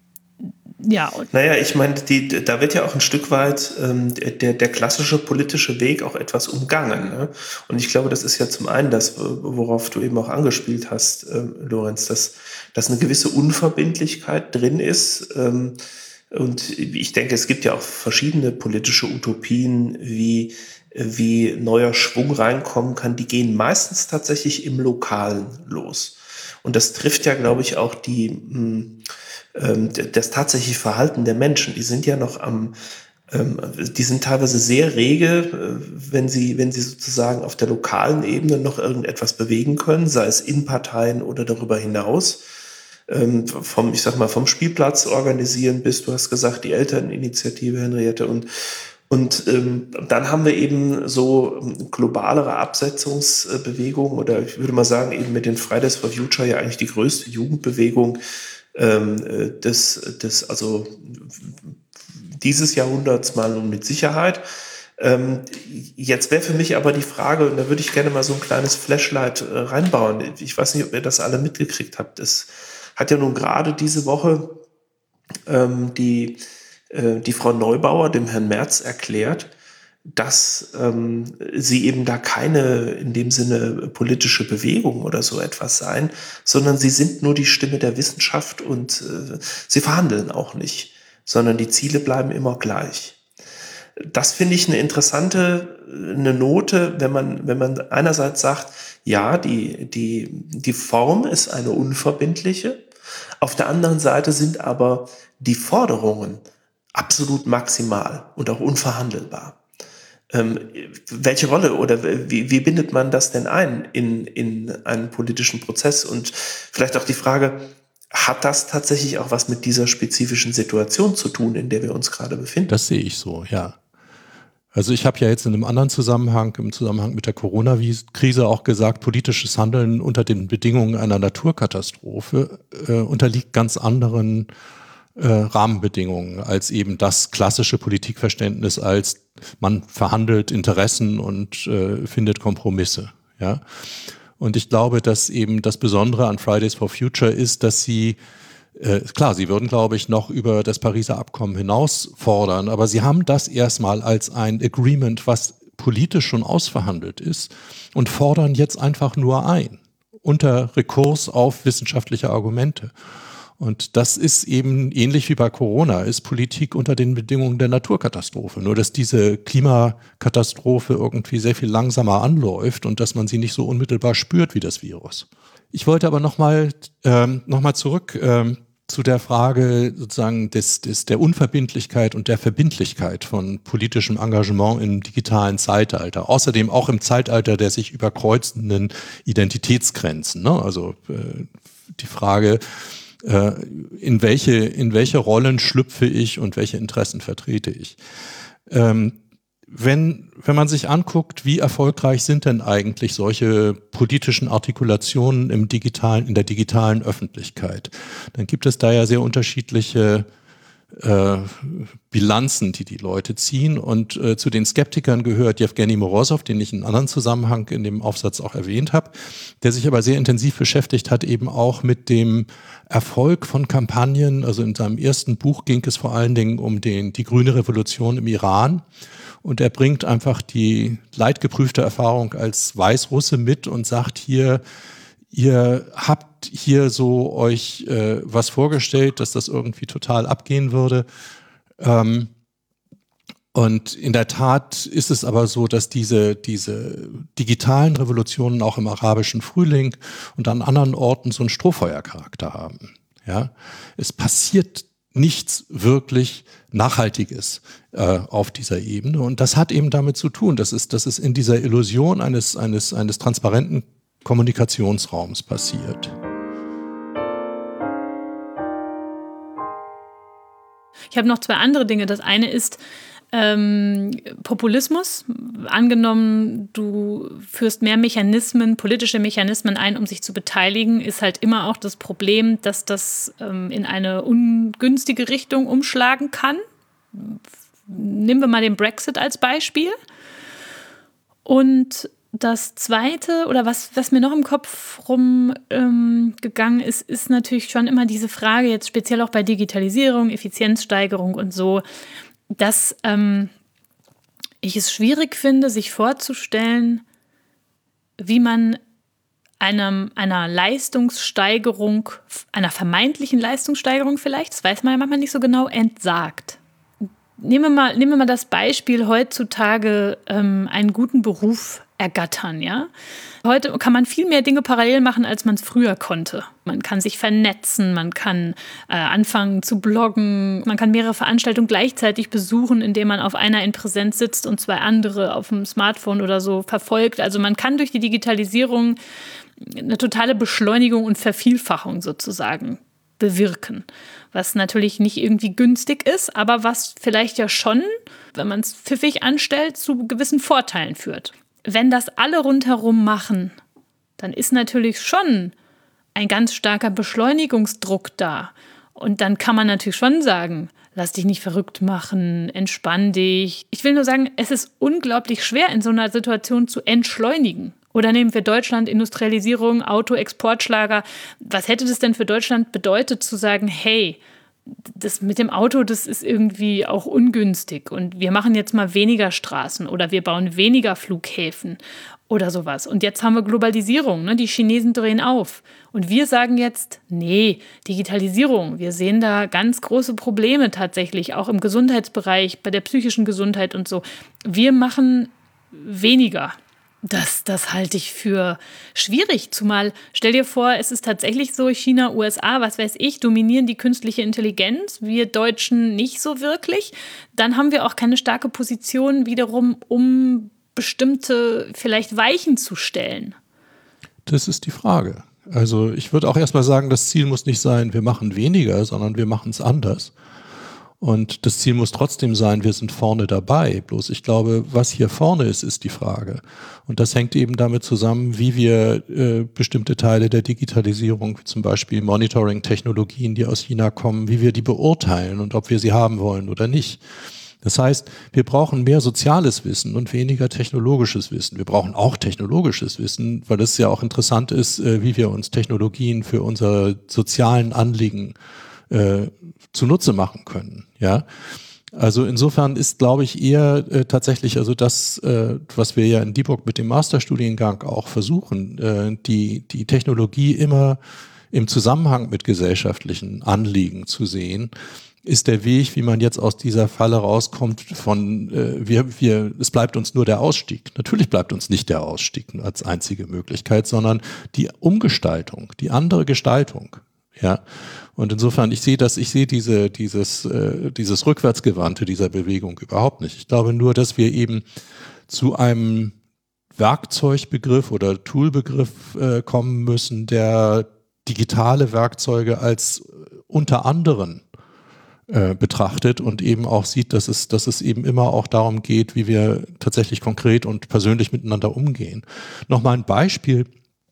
ja. Naja, ich meine, die, da wird ja auch ein Stück weit ähm, der, der klassische politische Weg auch etwas umgangen. Ne? Und ich glaube, das ist ja zum einen das, worauf du eben auch angespielt hast, ähm, Lorenz, dass, dass eine gewisse Unverbindlichkeit drin ist. Ähm, und ich denke, es gibt ja auch verschiedene politische Utopien, wie, wie neuer Schwung reinkommen kann. Die gehen meistens tatsächlich im Lokalen los. Und das trifft ja, glaube ich, auch die... Mh, das tatsächliche Verhalten der Menschen. Die sind ja noch am, ähm, die sind teilweise sehr rege, wenn sie, wenn sie sozusagen auf der lokalen Ebene noch irgendetwas bewegen können, sei es in Parteien oder darüber hinaus. Ähm, vom, ich sag mal, vom Spielplatz organisieren bis, du hast gesagt, die Elterninitiative, Henriette, und Und ähm, dann haben wir eben so globalere Absetzungsbewegungen oder ich würde mal sagen, eben mit den Fridays for Future ja eigentlich die größte Jugendbewegung ähm, des, des, also dieses Jahrhunderts mal und mit Sicherheit. Ähm, jetzt wäre für mich aber die Frage, und da würde ich gerne mal so ein kleines Flashlight äh, reinbauen. Ich weiß nicht, ob ihr das alle mitgekriegt habt. Es hat ja nun gerade diese Woche ähm, die die Frau Neubauer dem Herrn Merz erklärt, dass ähm, sie eben da keine in dem Sinne politische Bewegung oder so etwas seien, sondern sie sind nur die Stimme der Wissenschaft und äh, sie verhandeln auch nicht, sondern die Ziele bleiben immer gleich. Das finde ich eine interessante eine Note, wenn man, wenn man einerseits sagt, ja, die, die, die Form ist eine unverbindliche, auf der anderen Seite sind aber die Forderungen absolut maximal und auch unverhandelbar. Ähm, welche Rolle oder wie, wie bindet man das denn ein in, in einen politischen Prozess? Und vielleicht auch die Frage, hat das tatsächlich auch was mit dieser spezifischen Situation zu tun, in der wir uns gerade befinden? Das sehe ich so, ja. Also ich habe ja jetzt in einem anderen Zusammenhang, im Zusammenhang mit der Corona-Krise auch gesagt, politisches Handeln unter den Bedingungen einer Naturkatastrophe äh, unterliegt ganz anderen äh, Rahmenbedingungen als eben das klassische Politikverständnis, als man verhandelt Interessen und äh, findet Kompromisse. Ja? Und ich glaube, dass eben das Besondere an Fridays for Future ist, dass sie Äh, klar, sie würden, glaube ich, noch über das Pariser Abkommen hinaus fordern, aber sie haben das erstmal als ein Agreement, was politisch schon ausverhandelt ist, und fordern jetzt einfach nur ein, unter Rekurs auf wissenschaftliche Argumente. Und das ist eben ähnlich wie bei Corona, ist Politik unter den Bedingungen der Naturkatastrophe. Nur, dass diese Klimakatastrophe irgendwie sehr viel langsamer anläuft und dass man sie nicht so unmittelbar spürt wie das Virus. Ich wollte aber nochmal ähm, noch mal zurück ähm, zu der Frage sozusagen des, des, der Unverbindlichkeit und der Verbindlichkeit von politischem Engagement im digitalen Zeitalter. Außerdem auch im Zeitalter der sich überkreuzenden Identitätsgrenzen. Ne? Also äh, die Frage, äh, in welche, in welche Rollen schlüpfe ich und welche Interessen vertrete ich. Ähm, Wenn, wenn man sich anguckt, wie erfolgreich sind denn eigentlich solche politischen Artikulationen im digitalen, in der digitalen Öffentlichkeit, dann gibt es da ja sehr unterschiedliche äh, Bilanzen, die die Leute ziehen. Und äh, zu den Skeptikern gehört Jewgeni Morozov, den ich in einem anderen Zusammenhang in dem Aufsatz auch erwähnt habe, der sich aber sehr intensiv beschäftigt hat, eben auch mit dem Erfolg von Kampagnen. Also in seinem ersten Buch ging es vor allen Dingen um den, die grüne Revolution im Iran. Und er bringt einfach die leidgeprüfte Erfahrung als Weißrusse mit und sagt hier, ihr habt hier so euch äh, was vorgestellt, dass das irgendwie total abgehen würde. Ähm, und in der Tat ist es aber so, dass diese, diese digitalen Revolutionen auch im arabischen Frühling und an anderen Orten so einen Strohfeuercharakter haben. Ja? Es passiert nichts wirklich Nachhaltiges äh, auf dieser Ebene. Und das hat eben damit zu tun, dass es, dass es in dieser Illusion eines, eines, eines transparenten Kommunikationsraums passiert. Ich habe noch zwei andere Dinge. Das eine ist ähm, Populismus. Angenommen, du führst mehr Mechanismen, politische Mechanismen ein, um sich zu beteiligen, ist halt immer auch das Problem, dass das ähm, in eine ungünstige Richtung umschlagen kann. Nehmen wir mal den Brexit als Beispiel. Und das Zweite, oder was, was mir noch im Kopf rumgegangen ähm, ist, ist natürlich schon immer diese Frage, jetzt speziell auch bei Digitalisierung, Effizienzsteigerung und so, dass ähm, ich es schwierig finde, sich vorzustellen, wie man einem, einer Leistungssteigerung, einer vermeintlichen Leistungssteigerung vielleicht, das weiß man ja manchmal nicht so genau, entsagt. Nehmen wir mal, nehmen wir mal das Beispiel, heutzutage ähm, einen guten Beruf ergattern, ja. Heute kann man viel mehr Dinge parallel machen, als man es früher konnte. Man kann sich vernetzen, man kann äh, anfangen zu bloggen, man kann mehrere Veranstaltungen gleichzeitig besuchen, indem man auf einer in Präsenz sitzt und zwei andere auf dem Smartphone oder so verfolgt. Also man kann durch die Digitalisierung eine totale Beschleunigung und Vervielfachung sozusagen bewirken. Was natürlich nicht irgendwie günstig ist, aber was vielleicht ja schon, wenn man es pfiffig anstellt, zu gewissen Vorteilen führt. Wenn das alle rundherum machen, dann ist natürlich schon ein ganz starker Beschleunigungsdruck da. Und dann kann man natürlich schon sagen, lass dich nicht verrückt machen, entspann dich. Ich will nur sagen, es ist unglaublich schwer, in so einer Situation zu entschleunigen. Oder nehmen wir Deutschland, Industrialisierung, Auto, Exportschlager. Was hätte das denn für Deutschland bedeutet, zu sagen, hey, das mit dem Auto, das ist irgendwie auch ungünstig und wir machen jetzt mal weniger Straßen oder wir bauen weniger Flughäfen oder sowas. Und jetzt haben wir Globalisierung, ne? Die Chinesen drehen auf. Und wir sagen jetzt, nee, Digitalisierung, wir sehen da ganz große Probleme tatsächlich, auch im Gesundheitsbereich, bei der psychischen Gesundheit und so. Wir machen weniger. Das, das halte ich für schwierig, zumal stell dir vor, es ist tatsächlich so, China, U S A, was weiß ich, dominieren die künstliche Intelligenz, wir Deutschen nicht so wirklich. Dann haben wir auch keine starke Position wiederum, um bestimmte vielleicht Weichen zu stellen. Das ist die Frage. Also ich würde auch erstmal sagen, das Ziel muss nicht sein, wir machen weniger, sondern wir machen es anders. Und das Ziel muss trotzdem sein, wir sind vorne dabei. Bloß ich glaube, was hier vorne ist, ist die Frage. Und das hängt eben damit zusammen, wie wir äh, bestimmte Teile der Digitalisierung, wie zum Beispiel Monitoring-Technologien, die aus China kommen, wie wir die beurteilen und ob wir sie haben wollen oder nicht. Das heißt, wir brauchen mehr soziales Wissen und weniger technologisches Wissen. Wir brauchen auch technologisches Wissen, weil es ja auch interessant ist, äh, wie wir uns Technologien für unsere sozialen Anliegen äh, zunutze machen können, ja. Also insofern ist, glaube ich, eher äh, tatsächlich, also das, äh, was wir ja in Dieburg mit dem Masterstudiengang auch versuchen, äh, die, die Technologie immer im Zusammenhang mit gesellschaftlichen Anliegen zu sehen, ist der Weg, wie man jetzt aus dieser Falle rauskommt von, äh, wir, wir, es bleibt uns nur der Ausstieg. Natürlich bleibt uns nicht der Ausstieg als einzige Möglichkeit, sondern die Umgestaltung, die andere Gestaltung. Ja, und insofern, ich sehe das, ich sehe diese, dieses, äh, dieses Rückwärtsgewandte dieser Bewegung überhaupt nicht. Ich glaube nur, dass wir eben zu einem Werkzeugbegriff oder Toolbegriff äh, kommen müssen, der digitale Werkzeuge als unter anderem äh, betrachtet und eben auch sieht, dass es, dass es eben immer auch darum geht, wie wir tatsächlich konkret und persönlich miteinander umgehen. Nochmal ein Beispiel.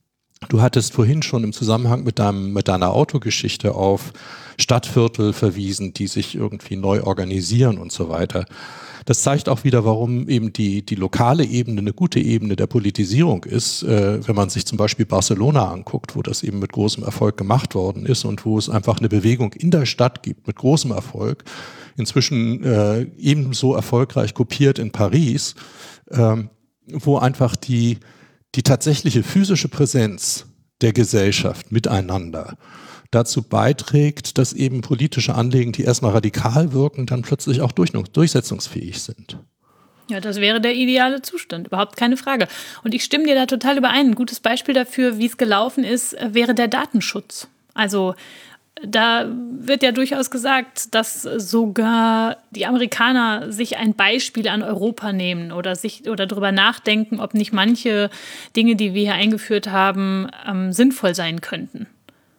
Du hattest vorhin schon im Zusammenhang mit deinem, mit deiner Autogeschichte auf Stadtviertel verwiesen, die sich irgendwie neu organisieren und so weiter. Das zeigt auch wieder, warum eben die, die lokale Ebene eine gute Ebene der Politisierung ist, äh, wenn man sich zum Beispiel Barcelona anguckt, wo das eben mit großem Erfolg gemacht worden ist und wo es einfach eine Bewegung in der Stadt gibt mit großem Erfolg, inzwischen äh, ebenso erfolgreich kopiert in Paris, äh, wo einfach die die tatsächliche physische Präsenz der Gesellschaft miteinander dazu beiträgt, dass eben politische Anliegen, die erstmal radikal wirken, dann plötzlich auch durch, durchsetzungsfähig sind. Ja, das wäre der ideale Zustand, überhaupt keine Frage. Und ich stimme dir da total überein. Ein gutes Beispiel dafür, wie es gelaufen ist, wäre der Datenschutz. Also da wird ja durchaus gesagt, dass sogar die Amerikaner sich ein Beispiel an Europa nehmen oder sich oder darüber nachdenken, ob nicht manche Dinge, die wir hier eingeführt haben, ähm, sinnvoll sein könnten.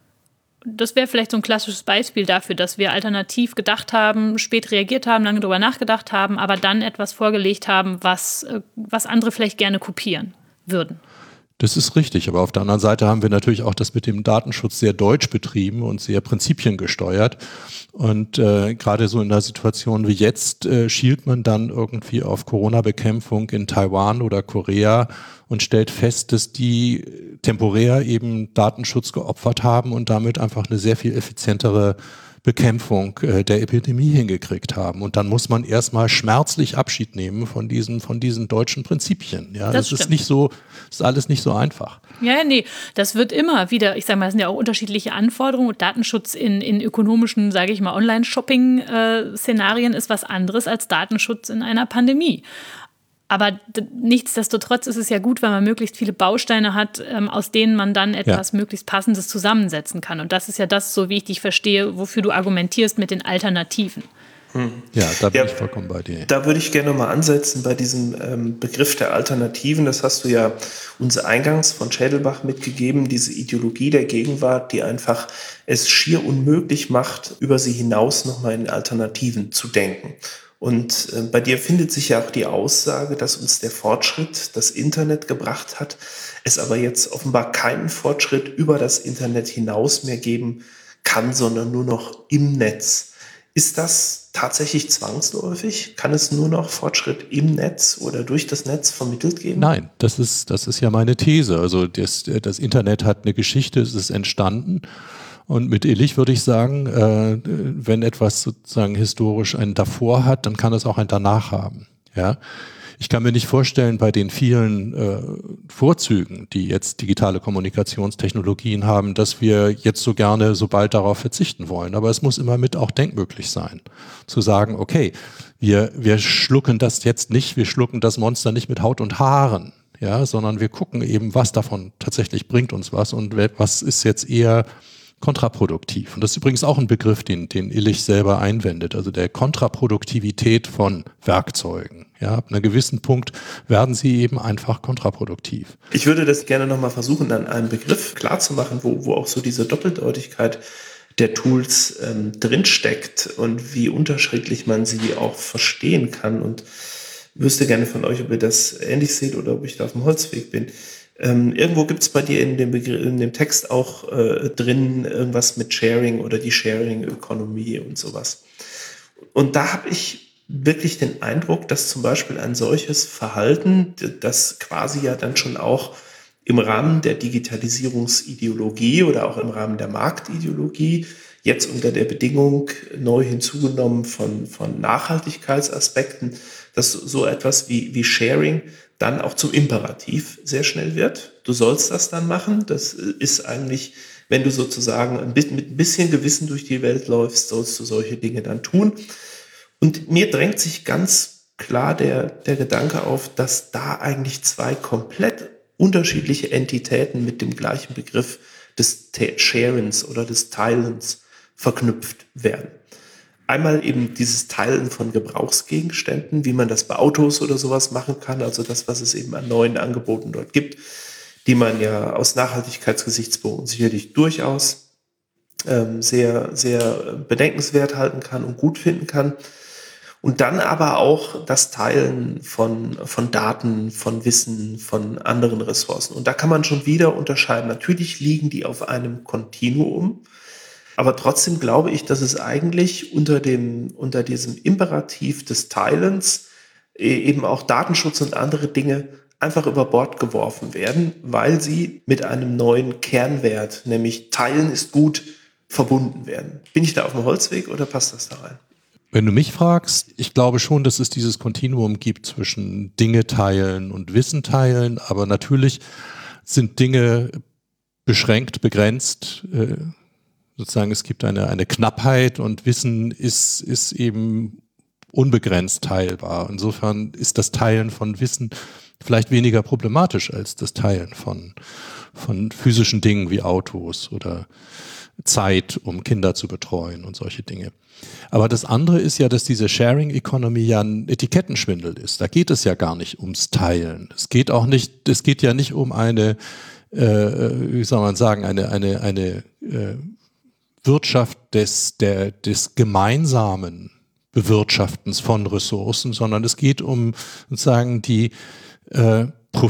Das wäre vielleicht so ein klassisches Beispiel dafür, dass wir alternativ gedacht haben, spät reagiert haben, lange darüber nachgedacht haben, aber dann etwas vorgelegt haben, was, was andere vielleicht gerne kopieren würden. Das ist richtig, aber auf der anderen Seite haben wir natürlich auch das mit dem Datenschutz sehr deutsch betrieben und sehr prinzipiengesteuert. Und äh, gerade so in einer Situation wie jetzt äh, schielt man dann irgendwie auf Corona-Bekämpfung in Taiwan oder Korea und stellt fest, dass die temporär eben Datenschutz geopfert haben und damit einfach eine sehr viel effizientere Bekämpfung äh, der Epidemie hingekriegt haben. Und dann muss man erstmal schmerzlich Abschied nehmen von diesen, von diesen deutschen Prinzipien. Ja, das, das ist nicht so, ist alles nicht so einfach. Ja, nee, das wird immer wieder, ich sage mal, es sind ja auch unterschiedliche Anforderungen und Datenschutz in, in ökonomischen, sage ich mal, Online-Shopping-Szenarien ist was anderes als Datenschutz in einer Pandemie. Aber d- nichtsdestotrotz ist es ja gut, wenn man möglichst viele Bausteine hat, ähm, aus denen man dann etwas ja. möglichst Passendes zusammensetzen kann. Und das ist ja das, so wie ich dich verstehe, wofür du argumentierst mit den Alternativen. Hm. Ja, da bin ja, ich vollkommen bei dir. Da würde ich gerne mal ansetzen bei diesem ähm, Begriff der Alternativen. Das hast du ja uns eingangs von Schädelbach mitgegeben, diese Ideologie der Gegenwart, die einfach es schier unmöglich macht, über sie hinaus nochmal in Alternativen zu denken. Und äh, bei dir findet sich ja auch die Aussage, dass uns der Fortschritt das Internet gebracht hat, es aber jetzt offenbar keinen Fortschritt über das Internet hinaus mehr geben kann, sondern nur noch im Netz. Ist das tatsächlich zwangsläufig? Kann es nur noch Fortschritt im Netz oder durch das Netz vermittelt geben? Nein, das ist, das ist ja meine These. Also das, das Internet hat eine Geschichte, es ist entstanden. Und mit Illich würde ich sagen, äh, wenn etwas sozusagen historisch ein Davor hat, dann kann es auch ein Danach haben. Ja, ich kann mir nicht vorstellen, bei den vielen äh, Vorzügen, die jetzt digitale Kommunikationstechnologien haben, dass wir jetzt so gerne so bald darauf verzichten wollen. Aber es muss immer mit auch denkmöglich sein, zu sagen, okay, wir wir schlucken das jetzt nicht, wir schlucken das Monster nicht mit Haut und Haaren. ja, sondern wir gucken eben, was davon tatsächlich bringt uns was und was ist jetzt eher kontraproduktiv. Und das ist übrigens auch ein Begriff, den, den Illich selber einwendet, also der Kontraproduktivität von Werkzeugen. Ja, ab einem gewissen Punkt werden sie eben einfach kontraproduktiv. Ich würde das gerne nochmal versuchen, an einem Begriff klarzumachen, wo, wo auch so diese Doppeldeutigkeit der Tools ähm, drinsteckt und wie unterschiedlich man sie auch verstehen kann. Und wüsste gerne von euch, ob ihr das ähnlich seht oder ob ich da auf dem Holzweg bin. Ähm, irgendwo gibt es bei dir in dem, Begr- in dem Text auch äh, drin irgendwas mit Sharing oder die Sharing-Ökonomie und sowas. Und da habe ich wirklich den Eindruck, dass zum Beispiel ein solches Verhalten, das quasi ja dann schon auch im Rahmen der Digitalisierungsideologie oder auch im Rahmen der Marktideologie jetzt unter der Bedingung neu hinzugenommen von, von Nachhaltigkeitsaspekten, dass so etwas wie, wie Sharing dann auch zum Imperativ sehr schnell wird. Du sollst das dann machen. Das ist eigentlich, wenn du sozusagen ein bisschen, mit ein bisschen Gewissen durch die Welt läufst, sollst du solche Dinge dann tun. Und mir drängt sich ganz klar der, der Gedanke auf, dass da eigentlich zwei komplett unterschiedliche Entitäten mit dem gleichen Begriff des Sharens oder des Teilens verknüpft werden. Einmal eben dieses Teilen von Gebrauchsgegenständen, wie man das bei Autos oder sowas machen kann, also das, was es eben an neuen Angeboten dort gibt, die man ja aus Nachhaltigkeitsgesichtspunkten sicherlich durchaus ähm, sehr, sehr bedenkenswert halten kann und gut finden kann. Und dann aber auch das Teilen von, von Daten, von Wissen, von anderen Ressourcen. Und da kann man schon wieder unterscheiden. Natürlich liegen die auf einem Kontinuum. Aber trotzdem glaube ich, dass es eigentlich unter dem, unter diesem Imperativ des Teilens eben auch Datenschutz und andere Dinge einfach über Bord geworfen werden, weil sie mit einem neuen Kernwert, nämlich Teilen ist gut, verbunden werden. Bin ich da auf dem Holzweg oder passt das da rein? Wenn du mich fragst, ich glaube schon, dass es dieses Kontinuum gibt zwischen Dinge teilen und Wissen teilen, aber natürlich sind Dinge beschränkt, begrenzt, äh, sozusagen es gibt eine, eine Knappheit und Wissen ist, ist eben unbegrenzt teilbar. Insofern ist das Teilen von Wissen vielleicht weniger problematisch als das Teilen von, von physischen Dingen wie Autos oder Zeit, um Kinder zu betreuen und solche Dinge. Aber das andere ist ja, dass diese Sharing Economy ja ein Etikettenschwindel ist. Da geht es ja gar nicht ums Teilen. Es geht auch nicht, es geht ja nicht um eine, äh, wie soll man sagen, eine, eine, eine äh, Wirtschaft des, der, des gemeinsamen Bewirtschaftens von Ressourcen, sondern es geht um sozusagen die äh,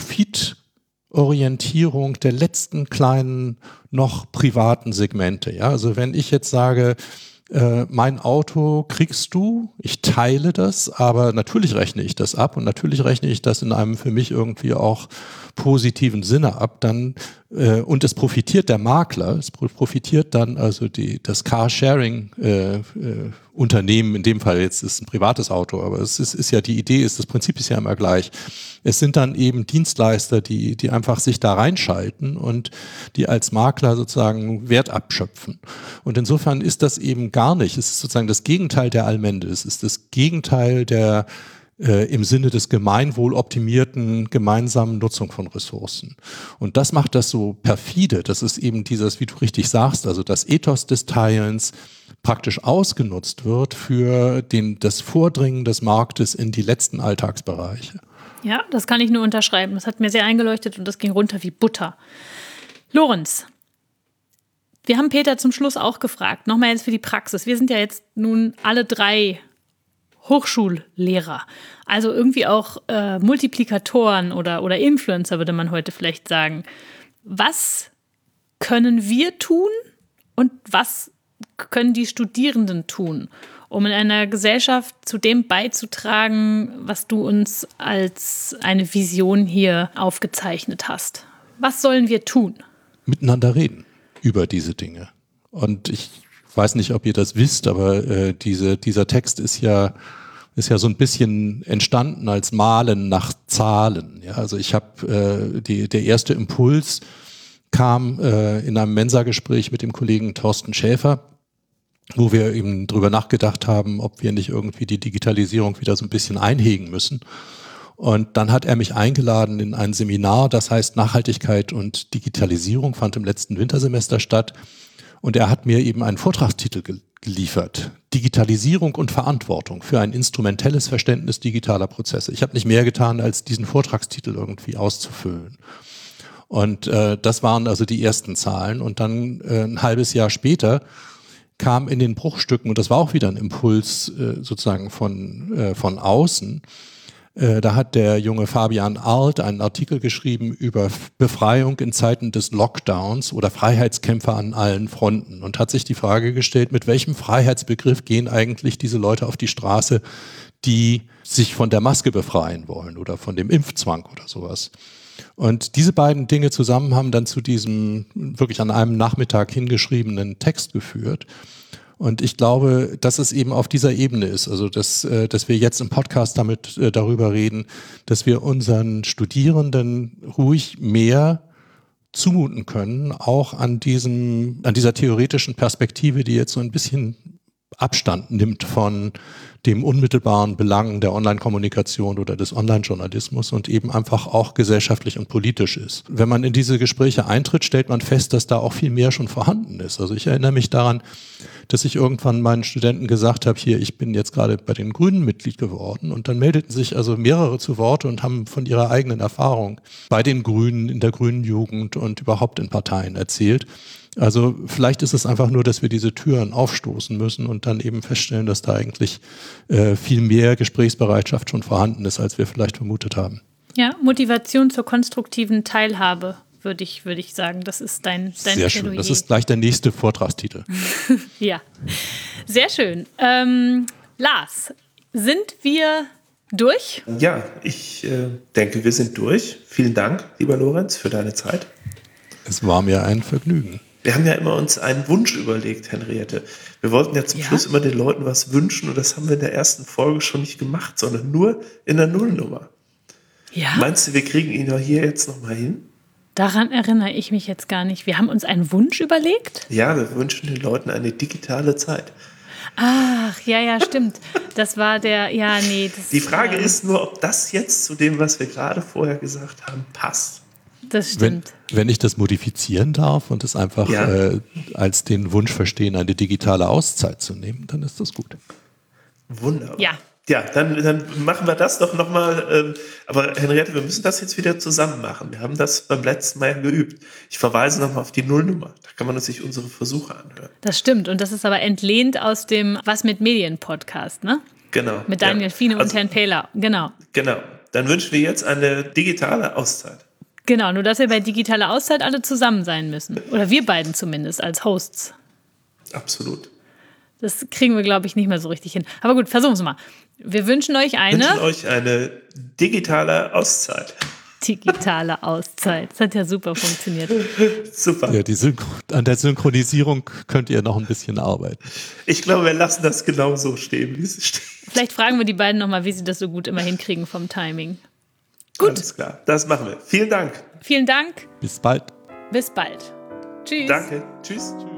Profitorientierung der letzten kleinen noch privaten Segmente. Ja, also wenn ich jetzt sage, äh, mein Auto kriegst du, ich teile das, aber natürlich rechne ich das ab und natürlich rechne ich das in einem für mich irgendwie auch positiven Sinne ab, dann äh, und es profitiert der Makler, es profitiert dann also die, das Carsharing-Unternehmen, äh, äh, in dem Fall jetzt ist es ein privates Auto, aber es ist, ist ja die Idee, ist das Prinzip ist ja immer gleich. Es sind dann eben Dienstleister, die, die einfach sich da reinschalten und die als Makler sozusagen Wert abschöpfen. Und insofern ist das eben gar nicht, es ist sozusagen das Gegenteil der Allmende, es ist das Gegenteil der Äh, im Sinne des gemeinwohloptimierten gemeinsamen Nutzung von Ressourcen. Und das macht das so perfide, das ist eben dieses, wie du richtig sagst, also das Ethos des Teilens praktisch ausgenutzt wird für den, das Vordringen des Marktes in die letzten Alltagsbereiche. Ja, das kann ich nur unterschreiben. Das hat mir sehr eingeleuchtet und das ging runter wie Butter. Lorenz, wir haben Peter zum Schluss auch gefragt, nochmal jetzt für die Praxis. Wir sind ja jetzt nun alle drei Hochschullehrer, also irgendwie auch äh, Multiplikatoren oder, oder Influencer, würde man heute vielleicht sagen. Was können wir tun und was können die Studierenden tun, um in einer Gesellschaft zu dem beizutragen, was du uns als eine Vision hier aufgezeichnet hast? Was sollen wir tun? Miteinander reden über diese Dinge. Und ich weiß nicht, ob ihr das wisst, aber äh, diese, dieser Text ist ja ist ja so ein bisschen entstanden als Malen nach Zahlen. Ja, also ich habe äh, die der erste Impuls kam äh, in einem Mensa-Gespräch mit dem Kollegen Thorsten Schäfer, wo wir eben drüber nachgedacht haben, ob wir nicht irgendwie die Digitalisierung wieder so ein bisschen einhegen müssen. Und dann hat er mich eingeladen in ein Seminar, das heißt Nachhaltigkeit und Digitalisierung, fand im letzten Wintersemester statt. Und er hat mir eben einen Vortragstitel ge- geliefert. Digitalisierung und Verantwortung für ein instrumentelles Verständnis digitaler Prozesse. Ich habe nicht mehr getan, als diesen Vortragstitel irgendwie auszufüllen. Und äh, das waren also die ersten Zahlen. Und dann äh, ein halbes Jahr später kam in den Bruchstücken, und das war auch wieder ein Impuls äh, sozusagen von, äh, von außen, äh, da hat der junge Fabian Arlt einen Artikel geschrieben über Befreiung in Zeiten des Lockdowns oder Freiheitskämpfer an allen Fronten und hat sich die Frage gestellt, mit welchem Freiheitsbegriff gehen eigentlich diese Leute auf die Straße, die sich von der Maske befreien wollen oder von dem Impfzwang oder sowas. Und diese beiden Dinge zusammen haben dann zu diesem wirklich an einem Nachmittag hingeschriebenen Text geführt. Und ich glaube, dass es eben auf dieser Ebene ist, also dass, dass wir jetzt im Podcast damit darüber reden, dass wir unseren Studierenden ruhig mehr zumuten können, auch an diesem, an dieser theoretischen Perspektive, die jetzt so ein bisschen Abstand nimmt von dem unmittelbaren Belang der Online-Kommunikation oder des Online-Journalismus und eben einfach auch gesellschaftlich und politisch ist. Wenn man in diese Gespräche eintritt, stellt man fest, dass da auch viel mehr schon vorhanden ist. Also ich erinnere mich daran, dass ich irgendwann meinen Studenten gesagt habe, hier, ich bin jetzt gerade bei den Grünen Mitglied geworden, und dann meldeten sich also mehrere zu Wort und haben von ihrer eigenen Erfahrung bei den Grünen, in der grünen Jugend und überhaupt in Parteien erzählt. Also vielleicht ist es einfach nur, dass wir diese Türen aufstoßen müssen und dann eben feststellen, dass da eigentlich äh, viel mehr Gesprächsbereitschaft schon vorhanden ist, als wir vielleicht vermutet haben. Ja, Motivation zur konstruktiven Teilhabe, würde ich, würde ich sagen. Das ist dein, dein Sehr schön, das ist gleich der nächste Vortragstitel. Ja, sehr schön. Ähm, Lars, sind wir durch? Ja, ich äh, denke, wir sind durch. Vielen Dank, lieber Lorenz, für deine Zeit. Es war mir ein Vergnügen. Wir haben ja immer uns einen Wunsch überlegt, Henriette. Wir wollten ja zum Ja? Schluss immer den Leuten was wünschen, und das haben wir in der ersten Folge schon nicht gemacht, sondern nur in der Nullnummer. Ja. Meinst du, wir kriegen ihn ja hier jetzt nochmal hin? Daran erinnere ich mich jetzt gar nicht. Wir haben uns einen Wunsch überlegt? Ja, wir wünschen den Leuten eine digitale Zeit. Ach, ja, ja, stimmt. Das war der, ja, nee. Das, Die Frage ähm, ist nur, ob das jetzt zu dem, was wir gerade vorher gesagt haben, passt. Das stimmt. Wenn, wenn ich das modifizieren darf und es einfach Ja. äh, als den Wunsch verstehen, eine digitale Auszeit zu nehmen, dann ist das gut. Wunderbar. Ja. Ja, dann, dann machen wir das doch nochmal. Ähm, aber Henriette, wir müssen das jetzt wieder zusammen machen. Wir haben das beim letzten Mal geübt. Ich verweise nochmal auf die Nullnummer. Da kann man sich unsere Versuche anhören. Das stimmt. Und das ist aber entlehnt aus dem Was mit Medien Podcast, ne? Genau. Mit Daniel ja. Fiene und Also, Herrn Pähler. Genau. Genau. Dann wünschen wir jetzt eine digitale Auszeit. Genau, nur dass wir bei digitaler Auszeit alle zusammen sein müssen. Oder wir beiden zumindest als Hosts. Absolut. Das kriegen wir, glaube ich, nicht mehr so richtig hin. Aber gut, versuchen wir mal. Wir wünschen euch Wir eine wünschen euch eine digitale Auszeit. digitale Auszeit. Das hat ja super funktioniert. Super. Ja, die Synchro- an der Synchronisierung könnt ihr noch ein bisschen arbeiten. Ich glaube, wir lassen das genau so stehen, wie es steht. Vielleicht fragen wir die beiden nochmal, wie sie das so gut immer hinkriegen vom Timing. Gut. Alles klar, das machen wir. Vielen Dank. Vielen Dank. Bis bald. Bis bald. Tschüss. Danke. Tschüss. Tschüss.